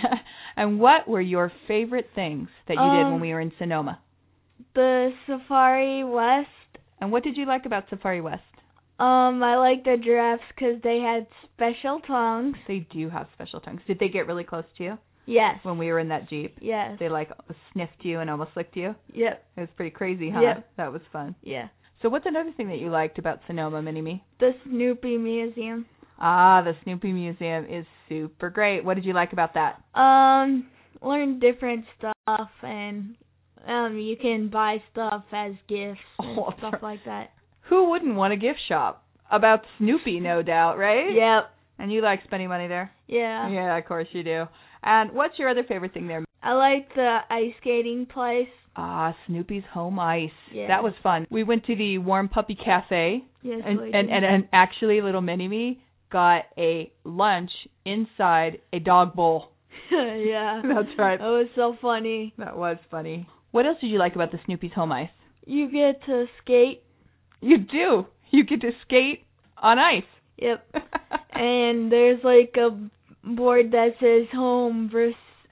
Speaker 2: And what were your favorite things that you
Speaker 9: um,
Speaker 2: did when we were in Sonoma?
Speaker 9: The Safari West.
Speaker 2: And what did you like about Safari West?
Speaker 9: Um, I liked the giraffes because they had special tongues.
Speaker 2: They do have special tongues. Did they get really close to you?
Speaker 9: Yes.
Speaker 2: When we were in that Jeep?
Speaker 9: Yes.
Speaker 2: They, like, sniffed you and almost licked you?
Speaker 9: Yep.
Speaker 2: It was pretty crazy, huh?
Speaker 9: Yep.
Speaker 2: That was fun.
Speaker 9: Yeah.
Speaker 2: So what's another thing that you liked about Sonoma, Mini-Me?
Speaker 9: The Snoopy Museum.
Speaker 2: Ah, the Snoopy Museum is super great. What did you like about that?
Speaker 9: Um, learn different stuff, and um, you can buy stuff as gifts and
Speaker 2: oh,
Speaker 9: stuff like that.
Speaker 2: Who wouldn't want a gift shop? About Snoopy, no doubt, right?
Speaker 9: Yep.
Speaker 2: And you like spending money there?
Speaker 9: Yeah.
Speaker 2: Yeah, of course you do. And what's your other favorite thing there?
Speaker 9: I like the ice skating place.
Speaker 2: Ah, Snoopy's Home Ice.
Speaker 9: Yeah.
Speaker 2: That was fun. We went to the Warm Puppy Cafe.
Speaker 9: Yes,
Speaker 2: and,
Speaker 9: we
Speaker 2: and,
Speaker 9: did.
Speaker 2: and and actually, little Mini-Me got a lunch inside a dog bowl.
Speaker 9: Yeah.
Speaker 2: That's right.
Speaker 9: That was so funny.
Speaker 2: That was funny. What else did you like about the Snoopy's Home Ice?
Speaker 9: You get to skate.
Speaker 2: You do. You get to skate on ice.
Speaker 9: Yep. And there's like a board that says home versus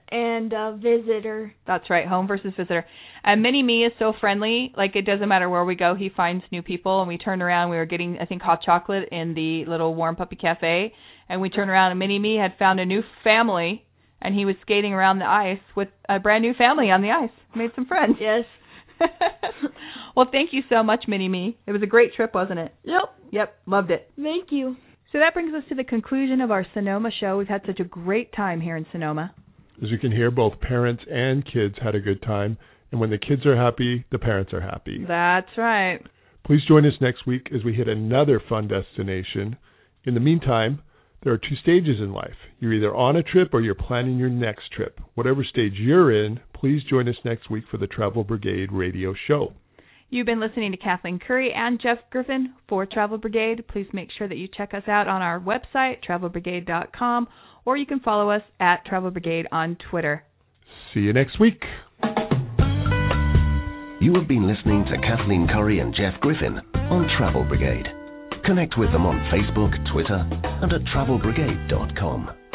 Speaker 9: and uh, visitor.
Speaker 2: That's right, home versus visitor. And Mini-Me is so friendly. Like, it doesn't matter where we go, he finds new people. And we turned around, we were getting, I think, hot chocolate in the little Warm Puppy Cafe. And we turned around, and Mini-Me had found a new family, and he was skating around the ice with a brand new family on the ice. Made some friends.
Speaker 9: Yes.
Speaker 2: Well, thank you so much, Mini-Me. It was a great trip, wasn't it?
Speaker 9: Yep.
Speaker 2: Yep, loved it.
Speaker 9: Thank you.
Speaker 2: So that brings us to the conclusion of our Sonoma show. We've had such a great time here in Sonoma.
Speaker 3: As you can hear, both parents and kids had a good time. And when the kids are happy, the parents are happy.
Speaker 2: That's right.
Speaker 3: Please join us next week as we hit another fun destination. In the meantime, there are two stages in life. You're either on a trip or you're planning your next trip. Whatever stage you're in, please join us next week for the Travel Brigade radio show.
Speaker 2: You've been listening to Kathleen Curry and Jeff Griffin for Travel Brigade. Please make sure that you check us out on our website, travel brigade dot com, or you can follow us at Travel Brigade on Twitter.
Speaker 3: See you next week.
Speaker 1: You have been listening to Kathleen Curry and Jeff Griffin on Travel Brigade. Connect with them on Facebook, Twitter, and at travel brigade dot com.